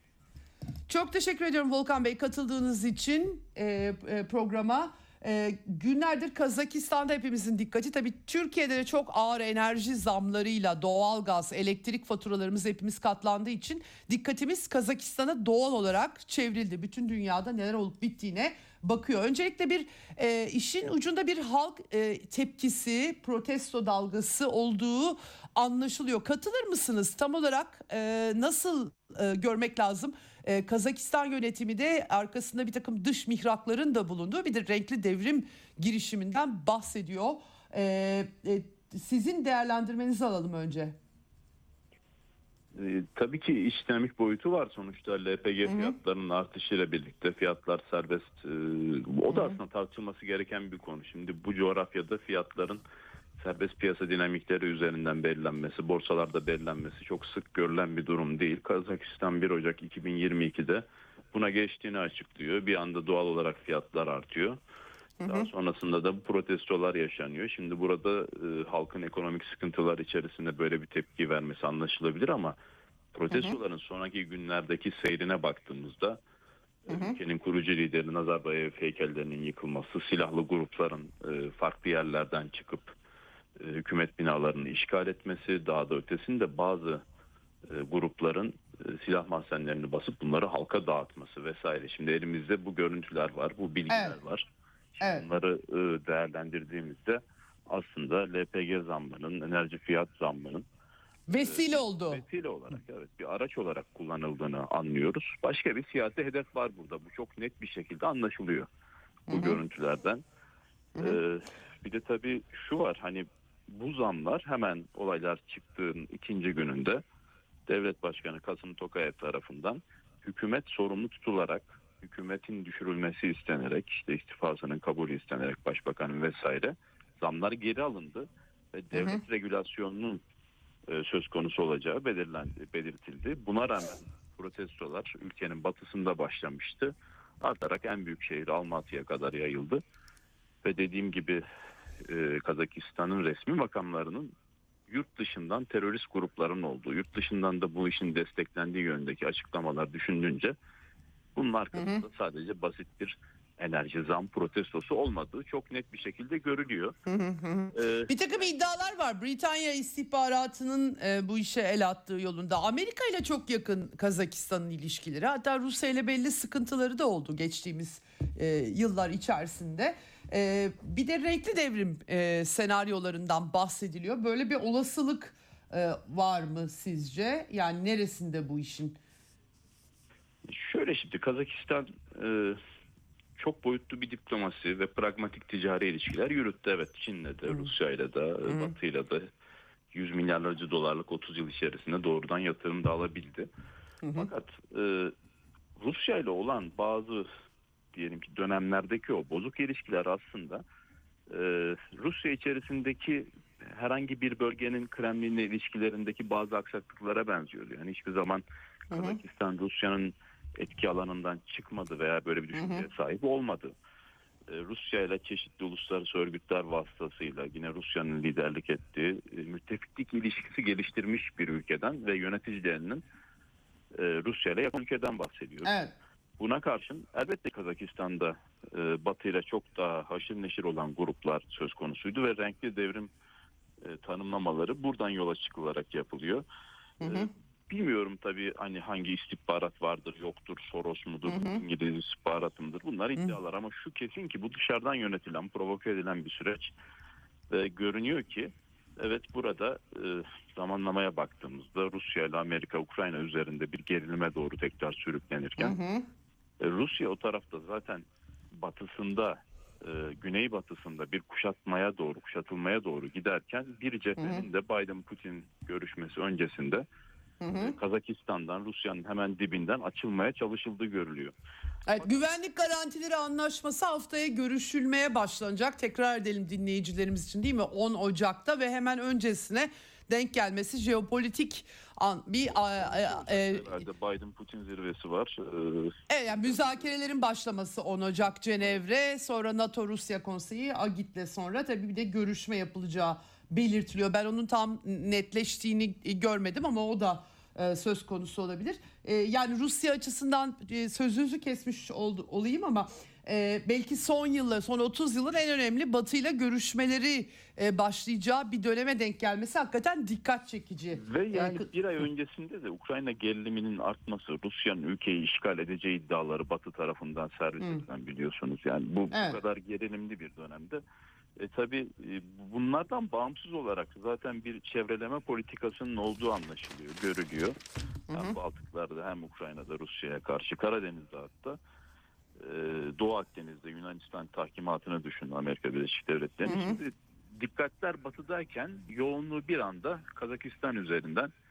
Çok teşekkür ediyorum Volkan Bey katıldığınız için e, e, programa. E, günlerdir Kazakistan'da hepimizin dikkati, tabii Türkiye'de de çok ağır enerji zamlarıyla doğalgaz, elektrik faturalarımız hepimiz katlandığı için dikkatimiz Kazakistan'a doğal olarak çevrildi. Bütün dünyada neler olup bittiğine bakıyor. Öncelikle bir e, işin ucunda bir halk e, tepkisi, protesto dalgası olduğu anlaşılıyor. Katılır mısınız? Tam olarak e, nasıl e, görmek lazım? Ee, Kazakistan yönetimi de arkasında bir takım dış mihrakların da bulunduğu bir de renkli devrim girişiminden bahsediyor. Ee, e, sizin değerlendirmenizi alalım önce. E, tabii ki iç dinamik boyutu var sonuçta. L P G fiyatlarının artışıyla birlikte fiyatlar serbest. E, o da aslında tartışılması gereken bir konu. Şimdi bu coğrafyada fiyatların serbest piyasa dinamikleri üzerinden belirlenmesi, borsalarda belirlenmesi çok sık görülen bir durum değil. Kazakistan bir Ocak iki bin yirmi ikide buna geçtiğini açıklıyor. Bir anda doğal olarak fiyatlar artıyor. Daha hı hı. sonrasında da bu protestolar yaşanıyor. Şimdi burada e, halkın ekonomik sıkıntılar içerisinde böyle bir tepki vermesi anlaşılabilir ama protestoların hı hı. sonraki günlerdeki seyrine baktığımızda hı hı. ülkenin kurucu lideri Nazarbayev heykellerinin yıkılması, silahlı grupların e, farklı yerlerden çıkıp e, hükümet binalarını işgal etmesi, daha da ötesinde bazı e, grupların e, silah mahzenlerini basıp bunları halka dağıtması vesaire. Şimdi elimizde bu görüntüler var, bu bilgiler evet. var. Evet. Bunları e, değerlendirdiğimizde aslında L P G zammının, enerji fiyat zammının vesile e, oldu. Vesile olarak evet bir araç olarak kullanıldığını anlıyoruz. Başka bir siyasi hedef var burada. Bu çok net bir şekilde anlaşılıyor bu Hı-hı. görüntülerden. Hı-hı. E, bir de tabii şu var, hani bu zamlar hemen olaylar çıktığın ikinci gününde Devlet Başkanı Kasım Tokayev tarafından hükümet sorumlu tutularak, hükümetin düşürülmesi istenerek, işte istifasının kabulü istenerek başbakanın vesaire zamlar geri alındı ve devlet hı hı. regülasyonunun e, söz konusu olacağı belirlendi, belirtildi. Buna rağmen protestolar ülkenin batısında başlamıştı. Artarak en büyük şehir Almatı'ya kadar yayıldı ve dediğim gibi e, Kazakistan'ın resmi makamlarının yurt dışından terörist grupların olduğu, yurt dışından da bu işin desteklendiği yönündeki açıklamalar düşünülünce bunun arkasında hı hı. sadece basit bir enerji zam protestosu olmadığı çok net bir şekilde görülüyor. Hı hı. Ee, bir takım iddialar var. Britanya istihbaratının e, bu işe el attığı yolunda. Amerika ile çok yakın Kazakistan'ın ilişkileri. Hatta Rusya ile belli sıkıntıları da oldu geçtiğimiz e, yıllar içerisinde. E, bir de renkli devrim e, senaryolarından bahsediliyor. Böyle bir olasılık e, var mı sizce? Yani neresinde bu işin? Şöyle, şimdi Kazakistan e, çok boyutlu bir diplomasi ve pragmatik ticari ilişkiler yürüttü. Evet, Çin'le de, hmm. Rusya'yla da, hmm. Batı'yla da yüz milyarlarca dolarlık otuz yıl içerisinde doğrudan yatırım da alabildi. Hmm. Fakat e, Rusya ile olan bazı diyelim ki dönemlerdeki o bozuk ilişkiler aslında e, Rusya içerisindeki herhangi bir bölgenin Kremlin'le ilişkilerindeki bazı aksaklıklara benziyor. Yani hiçbir zaman Kazakistan Rusya'nın etki alanından çıkmadı veya böyle bir düşünceye hı hı. sahip olmadı. Ee, Rusya ile çeşitli uluslararası örgütler vasıtasıyla yine Rusya'nın liderlik ettiği e, müttefiklik ilişkisi geliştirmiş bir ülkeden ve yöneticilerinin e, Rusya ile yakın ülkeden bahsediyoruz. Evet. Buna karşın elbette Kazakistan'da e, Batı ile çok daha haşır neşir olan gruplar söz konusuydu ve renkli devrim e, tanımlamaları buradan yola çıkılarak yapılıyor. Hı hı. E, Bilmiyorum tabii hani hangi istihbarat vardır, yoktur, Soros mudur, hı hı. İngiliz istihbaratı mıdır, bunlar iddialar hı. ama şu kesin ki bu dışarıdan yönetilen, provoke edilen bir süreç ve görünüyor ki evet burada e, zamanlamaya baktığımızda Rusya ile Amerika, Ukrayna üzerinde bir gerilime doğru tekrar sürüklenirken hı hı. E, Rusya o tarafta zaten batısında, e, güneybatısında bir kuşatmaya doğru, kuşatılmaya doğru giderken bir cephenin hı hı. de Biden-Putin görüşmesi öncesinde Hı hı. Kazakistan'dan, Rusya'nın hemen dibinden açılmaya çalışıldığı görülüyor. Evet, güvenlik garantileri anlaşması haftaya görüşülmeye başlanacak. Tekrar edelim dinleyicilerimiz için, değil mi? on Ocak'ta ve hemen öncesine denk gelmesi jeopolitik an, bir e, e, Biden-Putin zirvesi var. Evet, yani müzakerelerin başlaması on Ocak Cenevre, sonra NATO-Rusya konseyi, Agit'le sonra tabii bir de görüşme yapılacağı belirtiliyor. Ben onun tam netleştiğini görmedim ama o da e, söz konusu olabilir. E, yani Rusya açısından e, sözünüzü kesmiş ol, olayım ama e, belki son yıllar, son otuz yılın en önemli Batı ile görüşmeleri e, başlayacağı bir döneme denk gelmesi hakikaten dikkat çekici. Ve yani e, bir ay öncesinde de Ukrayna geriliminin artması, Rusya'nın ülkeyi işgal edeceği iddiaları Batı tarafından servis edilen, biliyorsunuz. Yani bu, evet. bu kadar gerilimli bir dönemde. E, tabii e, bunlardan bağımsız olarak zaten bir çevreleme politikasının olduğu anlaşılıyor, görülüyor. Hı hı. Hem Baltıklar'da hem Ukrayna'da Rusya'ya karşı, Karadeniz'de hatta e, Doğu Akdeniz'de Yunanistan tahkimatını düşünün, Amerika Birleşik Devletleri'nin. Şimdi dikkatler batıdayken yoğunluğu bir anda Kazakistan üzerinden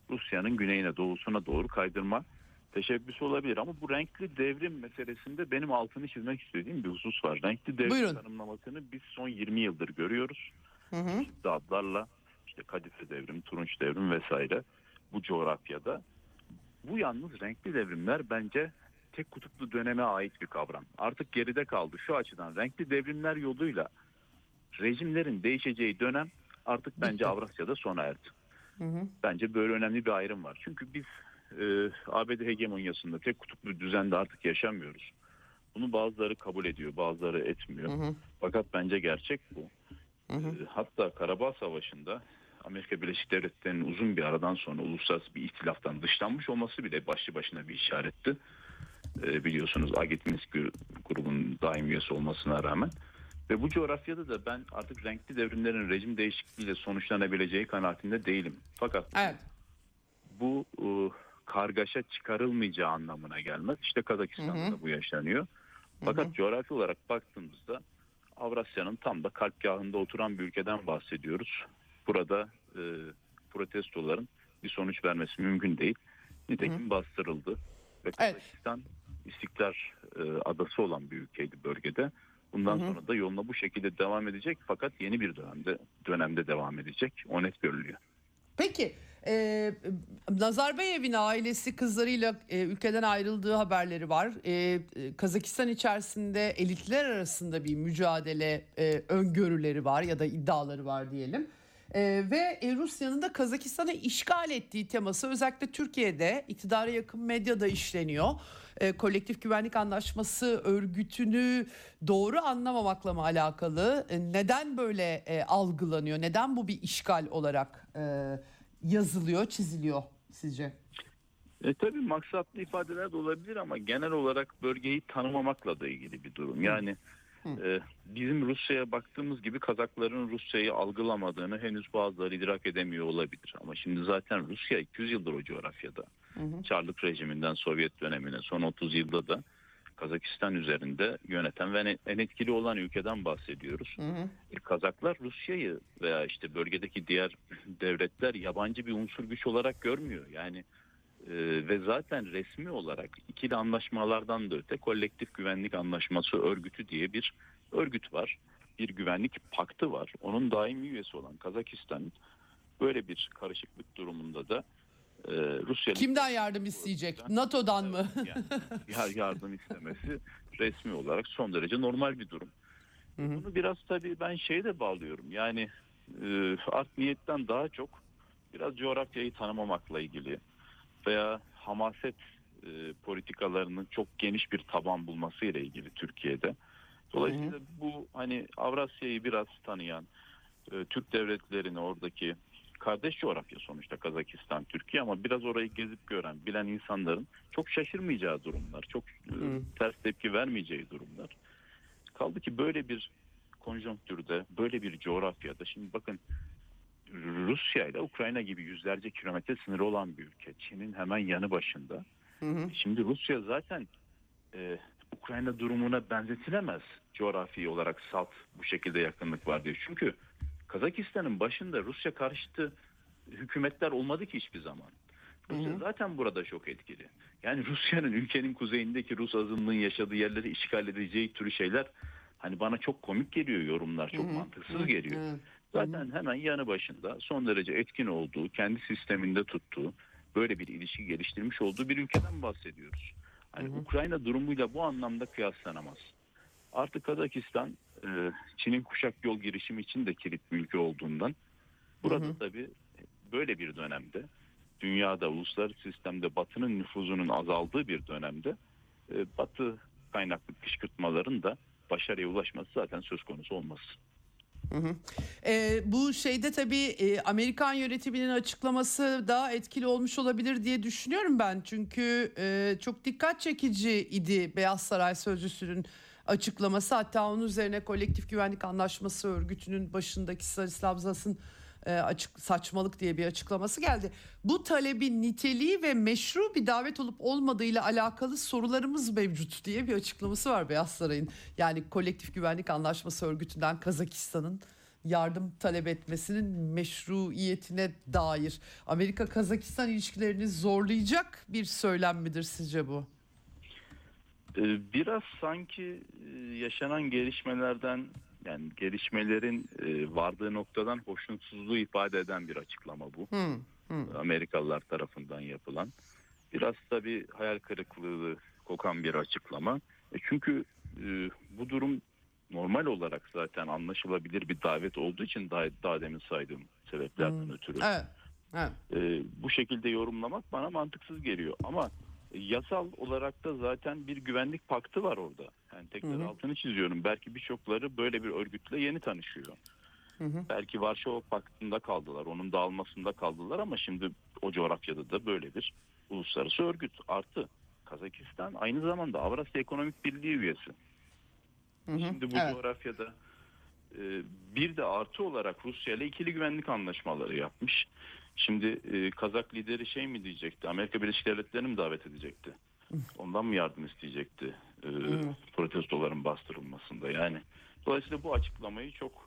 Rusya'nın güneyine, doğusuna doğru kaydırma teşebbüsü olabilir. Ama bu renkli devrim meselesinde benim altını çizmek istediğim bir husus var. Renkli devrim Buyurun. tanımlamasını biz son yirmi yıldır görüyoruz. Hı hı. Çeşitli adlarla işte Kadife devrim, Turunç devrim vesaire bu coğrafyada. Bu yalnız renkli devrimler bence tek kutuplu döneme ait bir kavram. Artık geride kaldı. Şu açıdan renkli devrimler yoluyla rejimlerin değişeceği dönem artık bence Bitti. Avrasya'da sona erdi. Hı hı. Bence böyle önemli bir ayrım var. Çünkü biz e, A B D hegemonyasında tek kutuplu düzende artık yaşamıyoruz. Bunu bazıları kabul ediyor, bazıları etmiyor. Hı hı. Fakat bence gerçek bu. Hı hı. E, hatta Karabağ Savaşı'nda Amerika Birleşik Devletleri'nin uzun bir aradan sonra uluslararası bir ihtilaftan dışlanmış olması bile başlı başına bir işaretti. E, biliyorsunuz Agit Minsk grubunun daim üyesi olmasına rağmen. Ve bu coğrafyada da ben artık renkli devrimlerin rejim değişikliğiyle sonuçlanabileceği kanaatinde değilim. Fakat Evet. bu e, kargaşa çıkarılmayacağı anlamına gelmez. İşte Kazakistan'da Hı hı. da bu yaşanıyor. Fakat Hı hı. coğrafi olarak baktığımızda Avrasya'nın tam da kalpgahında oturan bir ülkeden bahsediyoruz. Burada e, protestoların bir sonuç vermesi mümkün değil. Nitekim Hı hı. bastırıldı. Ve Evet. Kazakistan istiklal e, adası olan bir ülkeydi bölgede. Bundan Hı hı. sonra da yoluna bu şekilde devam edecek, fakat yeni bir dönemde dönemde devam edecek. O net görülüyor. Peki e, Nazarbayev'in ailesi kızlarıyla e, ülkeden ayrıldığı haberleri var. E, e, Kazakistan içerisinde elitler arasında bir mücadele e, öngörüleri var ya da iddiaları var diyelim. E, ve e, Rusya'nın da Kazakistan'ı işgal ettiği teması özellikle Türkiye'de iktidara yakın medyada işleniyor. E, Kolektif Güvenlik Anlaşması örgütünü doğru anlamamakla mı alakalı? E, neden böyle e, algılanıyor? Neden bu bir işgal olarak e, yazılıyor, çiziliyor sizce? E, tabii maksatlı ifadeler de olabilir ama genel olarak bölgeyi tanımamakla da ilgili bir durum. Yani e, bizim Rusya'ya baktığımız gibi Kazakların Rusya'yı algılamadığını henüz bazıları idrak edemiyor olabilir. Ama şimdi zaten Rusya iki yüz yıldır o coğrafyada. Hı hı. Çarlık rejiminden Sovyet dönemine son otuz yılda da Kazakistan üzerinde yöneten ve en etkili olan ülkeden bahsediyoruz. Hı hı. E, Kazaklar Rusya'yı veya işte bölgedeki diğer devletler yabancı bir unsur güç olarak görmüyor. Yani e, ve zaten resmi olarak ikili anlaşmalardan da öte Kolektif Güvenlik Anlaşması örgütü diye bir örgüt var. Bir güvenlik paktı var. Onun daimi üyesi olan Kazakistan'ın böyle bir karışıklık durumunda da e, Rusya Kimden yardım isteyecek? NATO'dan mı? Yani yardım istemesi resmi olarak son derece normal bir durum. Hı hı. Bunu biraz tabii ben şeye de bağlıyorum. Yani e, art niyetten daha çok biraz coğrafyayı tanımamakla ilgili veya hamaset e, politikalarının çok geniş bir taban bulması ile ilgili Türkiye'de. Dolayısıyla Hı hı. bu hani Avrasya'yı biraz tanıyan e, Türk devletlerini, oradaki kardeş coğrafya sonuçta Kazakistan, Türkiye, ama biraz orayı gezip gören, bilen insanların çok şaşırmayacağı durumlar, çok e, Hı. ters tepki vermeyeceği durumlar. Kaldı ki böyle bir konjonktürde, böyle bir coğrafyada, şimdi bakın Rusya ile Ukrayna gibi yüzlerce kilometre sınırı olan bir ülke. Çin'in hemen yanı başında. Hı hı. Şimdi Rusya zaten e, Ukrayna durumuna benzetilemez coğrafi olarak salt bu şekilde yakınlık var diye. Çünkü Kazakistan'ın başında Rusya karşıtı hükümetler olmadı ki hiçbir zaman. Rusya Hı hı. zaten burada çok etkili. Yani Rusya'nın ülkenin kuzeyindeki Rus azınlığın yaşadığı yerleri işgal edeceği türü şeyler hani bana çok komik geliyor, yorumlar çok Hı hı. mantıksız Hı. geliyor. Evet. Zaten hemen yanı başında son derece etkin olduğu, kendi sisteminde tuttuğu, böyle bir ilişki geliştirmiş olduğu bir ülkeden bahsediyoruz. Hani Hı hı. Ukrayna durumuyla bu anlamda kıyaslanamaz. Artık Kazakistan e, Çin'in kuşak yol girişimi için de kilit bir ülke olduğundan burada Hı hı. tabii böyle bir dönemde dünyada, uluslararası sistemde Batı'nın nüfuzunun azaldığı bir dönemde e, Batı kaynaklı kışkırtmaların da başarıya ulaşması zaten söz konusu olmaz. Hı hı. E, bu şeyde tabii e, Amerikan yönetiminin açıklaması daha etkili olmuş olabilir diye düşünüyorum ben. Çünkü e, çok dikkat çekici idi Beyaz Saray Sözcüsü'nün açıklaması. Hatta onun üzerine Kolektif Güvenlik Anlaşması örgütünün başındaki Stanislav Zas'ın e, açık saçmalık diye bir açıklaması geldi. Bu talebin niteliği ve meşru bir davet olup olmadığıyla alakalı sorularımız mevcut diye bir açıklaması var Beyaz Saray'ın. Yani Kolektif Güvenlik Anlaşması örgütünden Kazakistan'ın yardım talep etmesinin meşruiyetine dair. Amerika-Kazakistan ilişkilerini zorlayacak bir söylem midir sizce bu? Biraz sanki yaşanan gelişmelerden, yani gelişmelerin vardığı noktadan hoşnutsuzluğu ifade eden bir açıklama bu. Hmm, hmm. Amerikalılar tarafından yapılan. Biraz tabii hayal kırıklığı kokan bir açıklama. E çünkü e, bu durum normal olarak zaten anlaşılabilir bir davet olduğu için daha, daha demin saydığım sebeplerden hmm. ötürü. Evet. Evet. E, bu şekilde yorumlamak bana mantıksız geliyor. Ama yasal olarak da zaten bir güvenlik paktı var orada. Yani tekrar hmm. altını çiziyorum. Belki birçokları böyle bir örgütle yeni tanışıyor. Hı hı. Belki Varşova Paktı'nda kaldılar, onun dağılmasında kaldılar ama şimdi o coğrafyada da böyle bir uluslararası örgüt. Artı Kazakistan aynı zamanda Avrasya Ekonomik Birliği üyesi. Hı hı. Şimdi bu evet. coğrafyada e, bir de artı olarak Rusya ile ikili güvenlik anlaşmaları yapmış. Şimdi e, Kazak lideri şey mi diyecekti? Amerika Birleşik Devletleri'ni mi davet edecekti? Hı. Ondan mı yardım isteyecekti? E, protestoların bastırılmasında yani. Dolayısıyla bu açıklamayı çok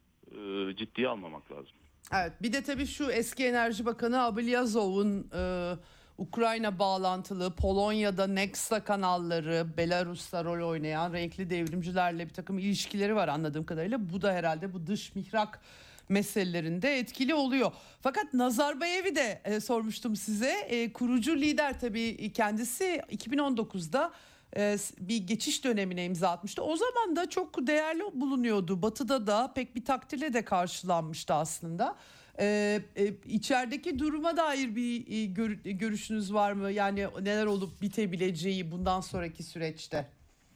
e, ciddiye almamak lazım. Evet, bir de tabii şu eski Enerji Bakanı Abilyazov'un e, Ukrayna bağlantılı, Polonya'da Nexta kanalları, Belarus'ta rol oynayan renkli devrimcilerle bir takım ilişkileri var anladığım kadarıyla. Bu da herhalde bu dış mihrak meselelerinde etkili oluyor. Fakat Nazarbayev'i de e, sormuştum size. E, kurucu lider tabii kendisi iki bin on dokuzda e, bir geçiş dönemine imza atmıştı. O zaman da çok değerli bulunuyordu. Batı'da da pek bir takdirle de karşılanmıştı aslında. Ee, e, içerideki duruma dair bir e, gör, görüşünüz var mı? Yani neler olup bitebileceği bundan sonraki süreçte?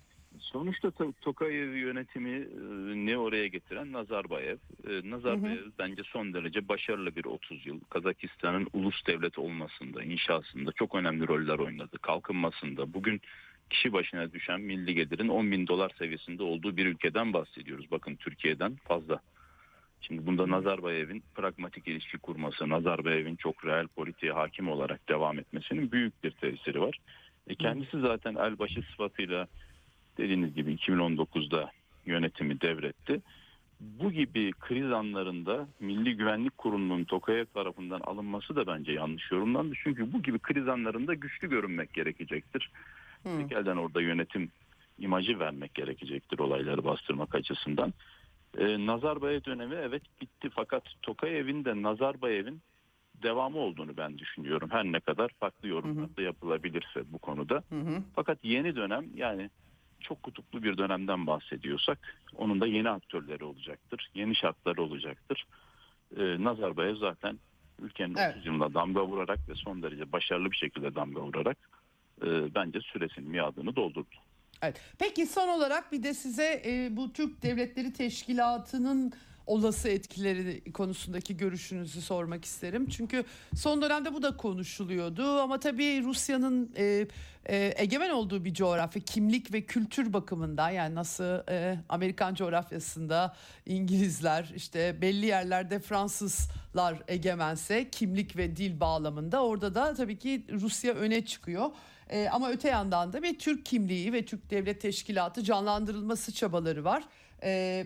Sonuçta Tokayev yönetimi e, ne oraya getiren Nazarbayev. E, Nazarbayev hı hı. bence son derece başarılı bir otuz yıl. Kazakistan'ın ulus devlet olmasında, inşasında çok önemli roller oynadı. Kalkınmasında. Bugün kişi başına düşen milli gelirin on bin dolar seviyesinde olduğu bir ülkeden bahsediyoruz. Bakın Türkiye'den fazla. Şimdi bunda Nazarbayev'in pragmatik ilişki kurması, Nazarbayev'in çok reel politiğe hakim olarak devam etmesinin büyük bir tesiri var. E kendisi zaten elbaşı sıfatıyla dediğiniz gibi iki bin on dokuzda yönetimi devretti. Bu gibi kriz anlarında Milli Güvenlik Kurulu'nun Tokayev tarafından alınması da bence yanlış yorumlandı. Çünkü bu gibi kriz anlarında güçlü görünmek gerekecektir. Tek elden orada yönetim imajı vermek gerekecektir olayları bastırmak açısından. Ee, Nazarbayev dönemi evet bitti fakat Tokayev'in de Nazarbayev'in devamı olduğunu ben düşünüyorum. Her ne kadar farklı yorumlar da yapılabilirse bu konuda. Hı hı. Fakat yeni dönem yani çok kutuplu bir dönemden bahsediyorsak onun da yeni aktörleri olacaktır. Yeni şartları olacaktır. Ee, Nazarbayev zaten ülkenin evet. otuz yılına damga vurarak ve son derece başarılı bir şekilde damga vurarak e, bence süresinin miadını doldurdu. Evet. Peki son olarak bir de size e, bu Türk Devletleri Teşkilatı'nın olası etkileri konusundaki görüşünüzü sormak isterim. Çünkü son dönemde bu da konuşuluyordu ama tabii Rusya'nın e, e, egemen olduğu bir coğrafya, kimlik ve kültür bakımından, yani nasıl e, Amerikan coğrafyasında İngilizler, işte belli yerlerde Fransızlar egemense kimlik ve dil bağlamında, orada da tabii ki Rusya öne çıkıyor. Ee, ama öte yandan da bir Türk kimliği ve Türk Devlet Teşkilatı canlandırılması çabaları var. Ee,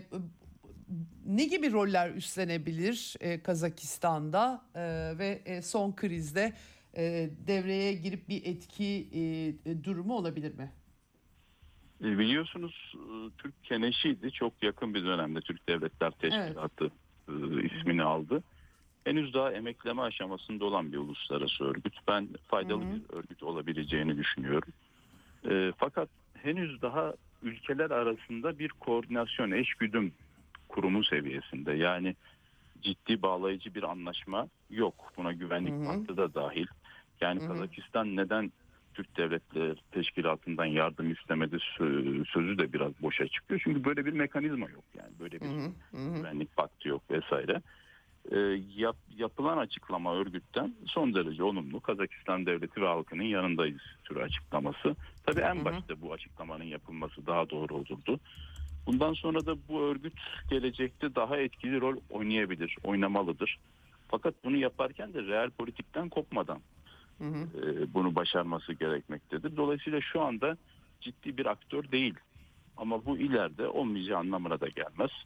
ne gibi roller üstlenebilir e, Kazakistan'da e, ve e, son krizde e, devreye girip bir etki e, durumu olabilir mi? E, biliyorsunuz Türk Keneşi'ydi. Çok yakın bir dönemde Türk Devletler Teşkilatı evet. e, ismini aldı. Henüz daha emekleme aşamasında olan bir uluslararası örgüt. Ben faydalı hı hı. bir örgüt olabileceğini düşünüyorum. E, fakat henüz daha ülkeler arasında bir koordinasyon, eşgüdüm kurumu seviyesinde. Yani ciddi bağlayıcı bir anlaşma yok. Buna güvenlik paktı da dahil. Yani hı hı. Kazakistan neden Türk Devletleri Teşkilatı'ndan yardım istemedi sözü de biraz boşa çıkıyor. Çünkü böyle bir mekanizma yok. Yani böyle bir hı hı. güvenlik paktı yok vesaire. E, yap, yapılan açıklama örgütten son derece olumlu. Kazakistan devleti ve halkının yanındayız türü açıklaması. Tabii en hı hı. başta bu açıklamanın yapılması daha doğru olurdu. Bundan sonra da bu örgüt gelecekte daha etkili rol oynayabilir, oynamalıdır. Fakat bunu yaparken de reel politikten kopmadan hı hı. E, bunu başarması gerekmektedir. Dolayısıyla şu anda ciddi bir aktör değil. Ama bu ileride olmayacağı anlamına da gelmez.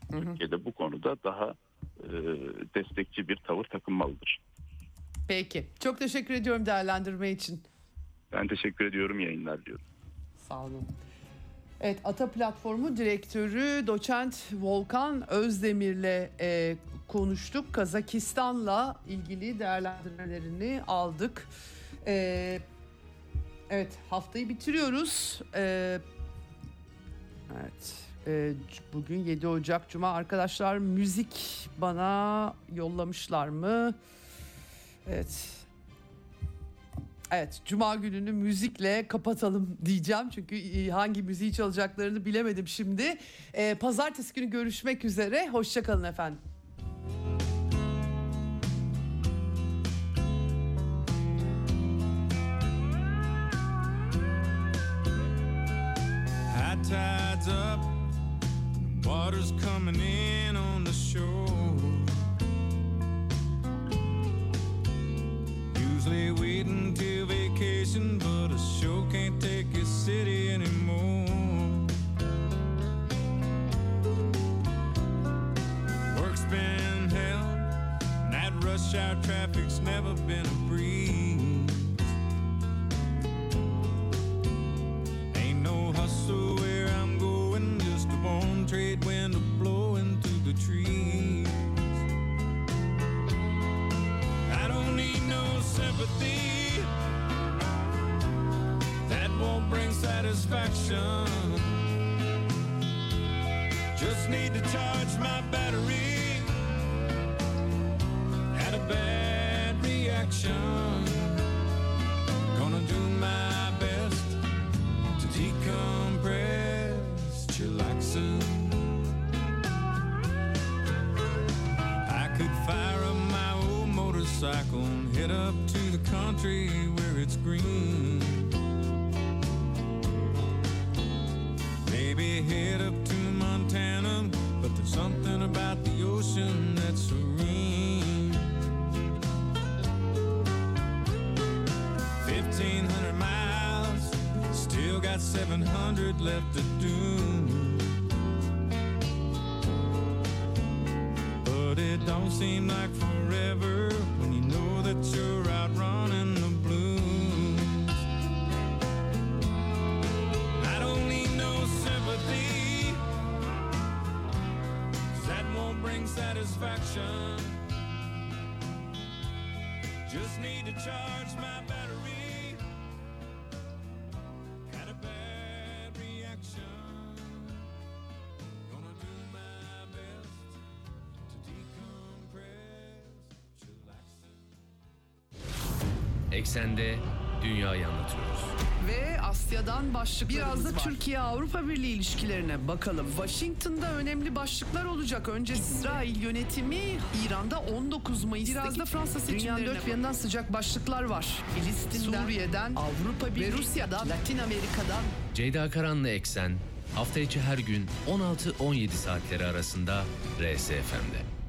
Türkiye'de bu konuda daha e, destekçi bir tavır takınmalıdır. Peki. Çok teşekkür ediyorum değerlendirme için. Ben teşekkür ediyorum, yayınlar diyorum. Sağ olun. Evet, Ata Platformu Direktörü Doçent Volkan Özdemir'le e, konuştuk. Kazakistan'la ilgili değerlendirmelerini aldık. E, evet, haftayı bitiriyoruz. E, evet, e, bugün yedi Ocak Cuma. Arkadaşlar müzik bana yollamışlar mı? Evet. Evet, Cuma gününü müzikle kapatalım diyeceğim. Çünkü hangi müziği çalacaklarını bilemedim şimdi. Ee, Pazartesi günü görüşmek üzere. Hoşça kalın efendim. High tide's up, water's coming in on the shore. Usually waiting till vacation, but a show can't take your city anymore. Work's been hell, and that rush hour traffic's never been a breeze. Ain't no hustle where I'm going, just a warm trade wind blowing through the trees. I don't need no sympathy, that won't bring satisfaction. Just need to charge my battery, had a bad reaction. Gonna do my best to decompress, chillaxing. I could fire up my old motorcycle and head up to the country where it's green. Maybe head up to Montana, but there's something about the ocean that's serene. Fifteen hundred miles, still got seven hundred left to do. But it don't seem like forever when you know that you're out running the blues. I don't need no sympathy, 'cause that won't bring satisfaction. Just need to charge my battery, had a bad reaction. Gonna do my best to decompress, chillaxing. Eksende dünyayı anlatıyoruz. Ve Asya'dan başlıklarımız Biraz da var. Türkiye-Avrupa Birliği ilişkilerine bakalım. Washington'da önemli başlıklar olacak. Önce İsrail yönetimi İran'da on dokuz Mayıs'taki biraz da Fransa seçimlerine. Dünyanın dört bir yanından sıcak başlıklar var. Filistin'den, Suriye'den, Avrupa Birliği ve Rusya'dan, Latin Amerika'dan. Ceyda Karan'la Eksen hafta içi her gün on altı on yedi saatleri arasında R S F M'de.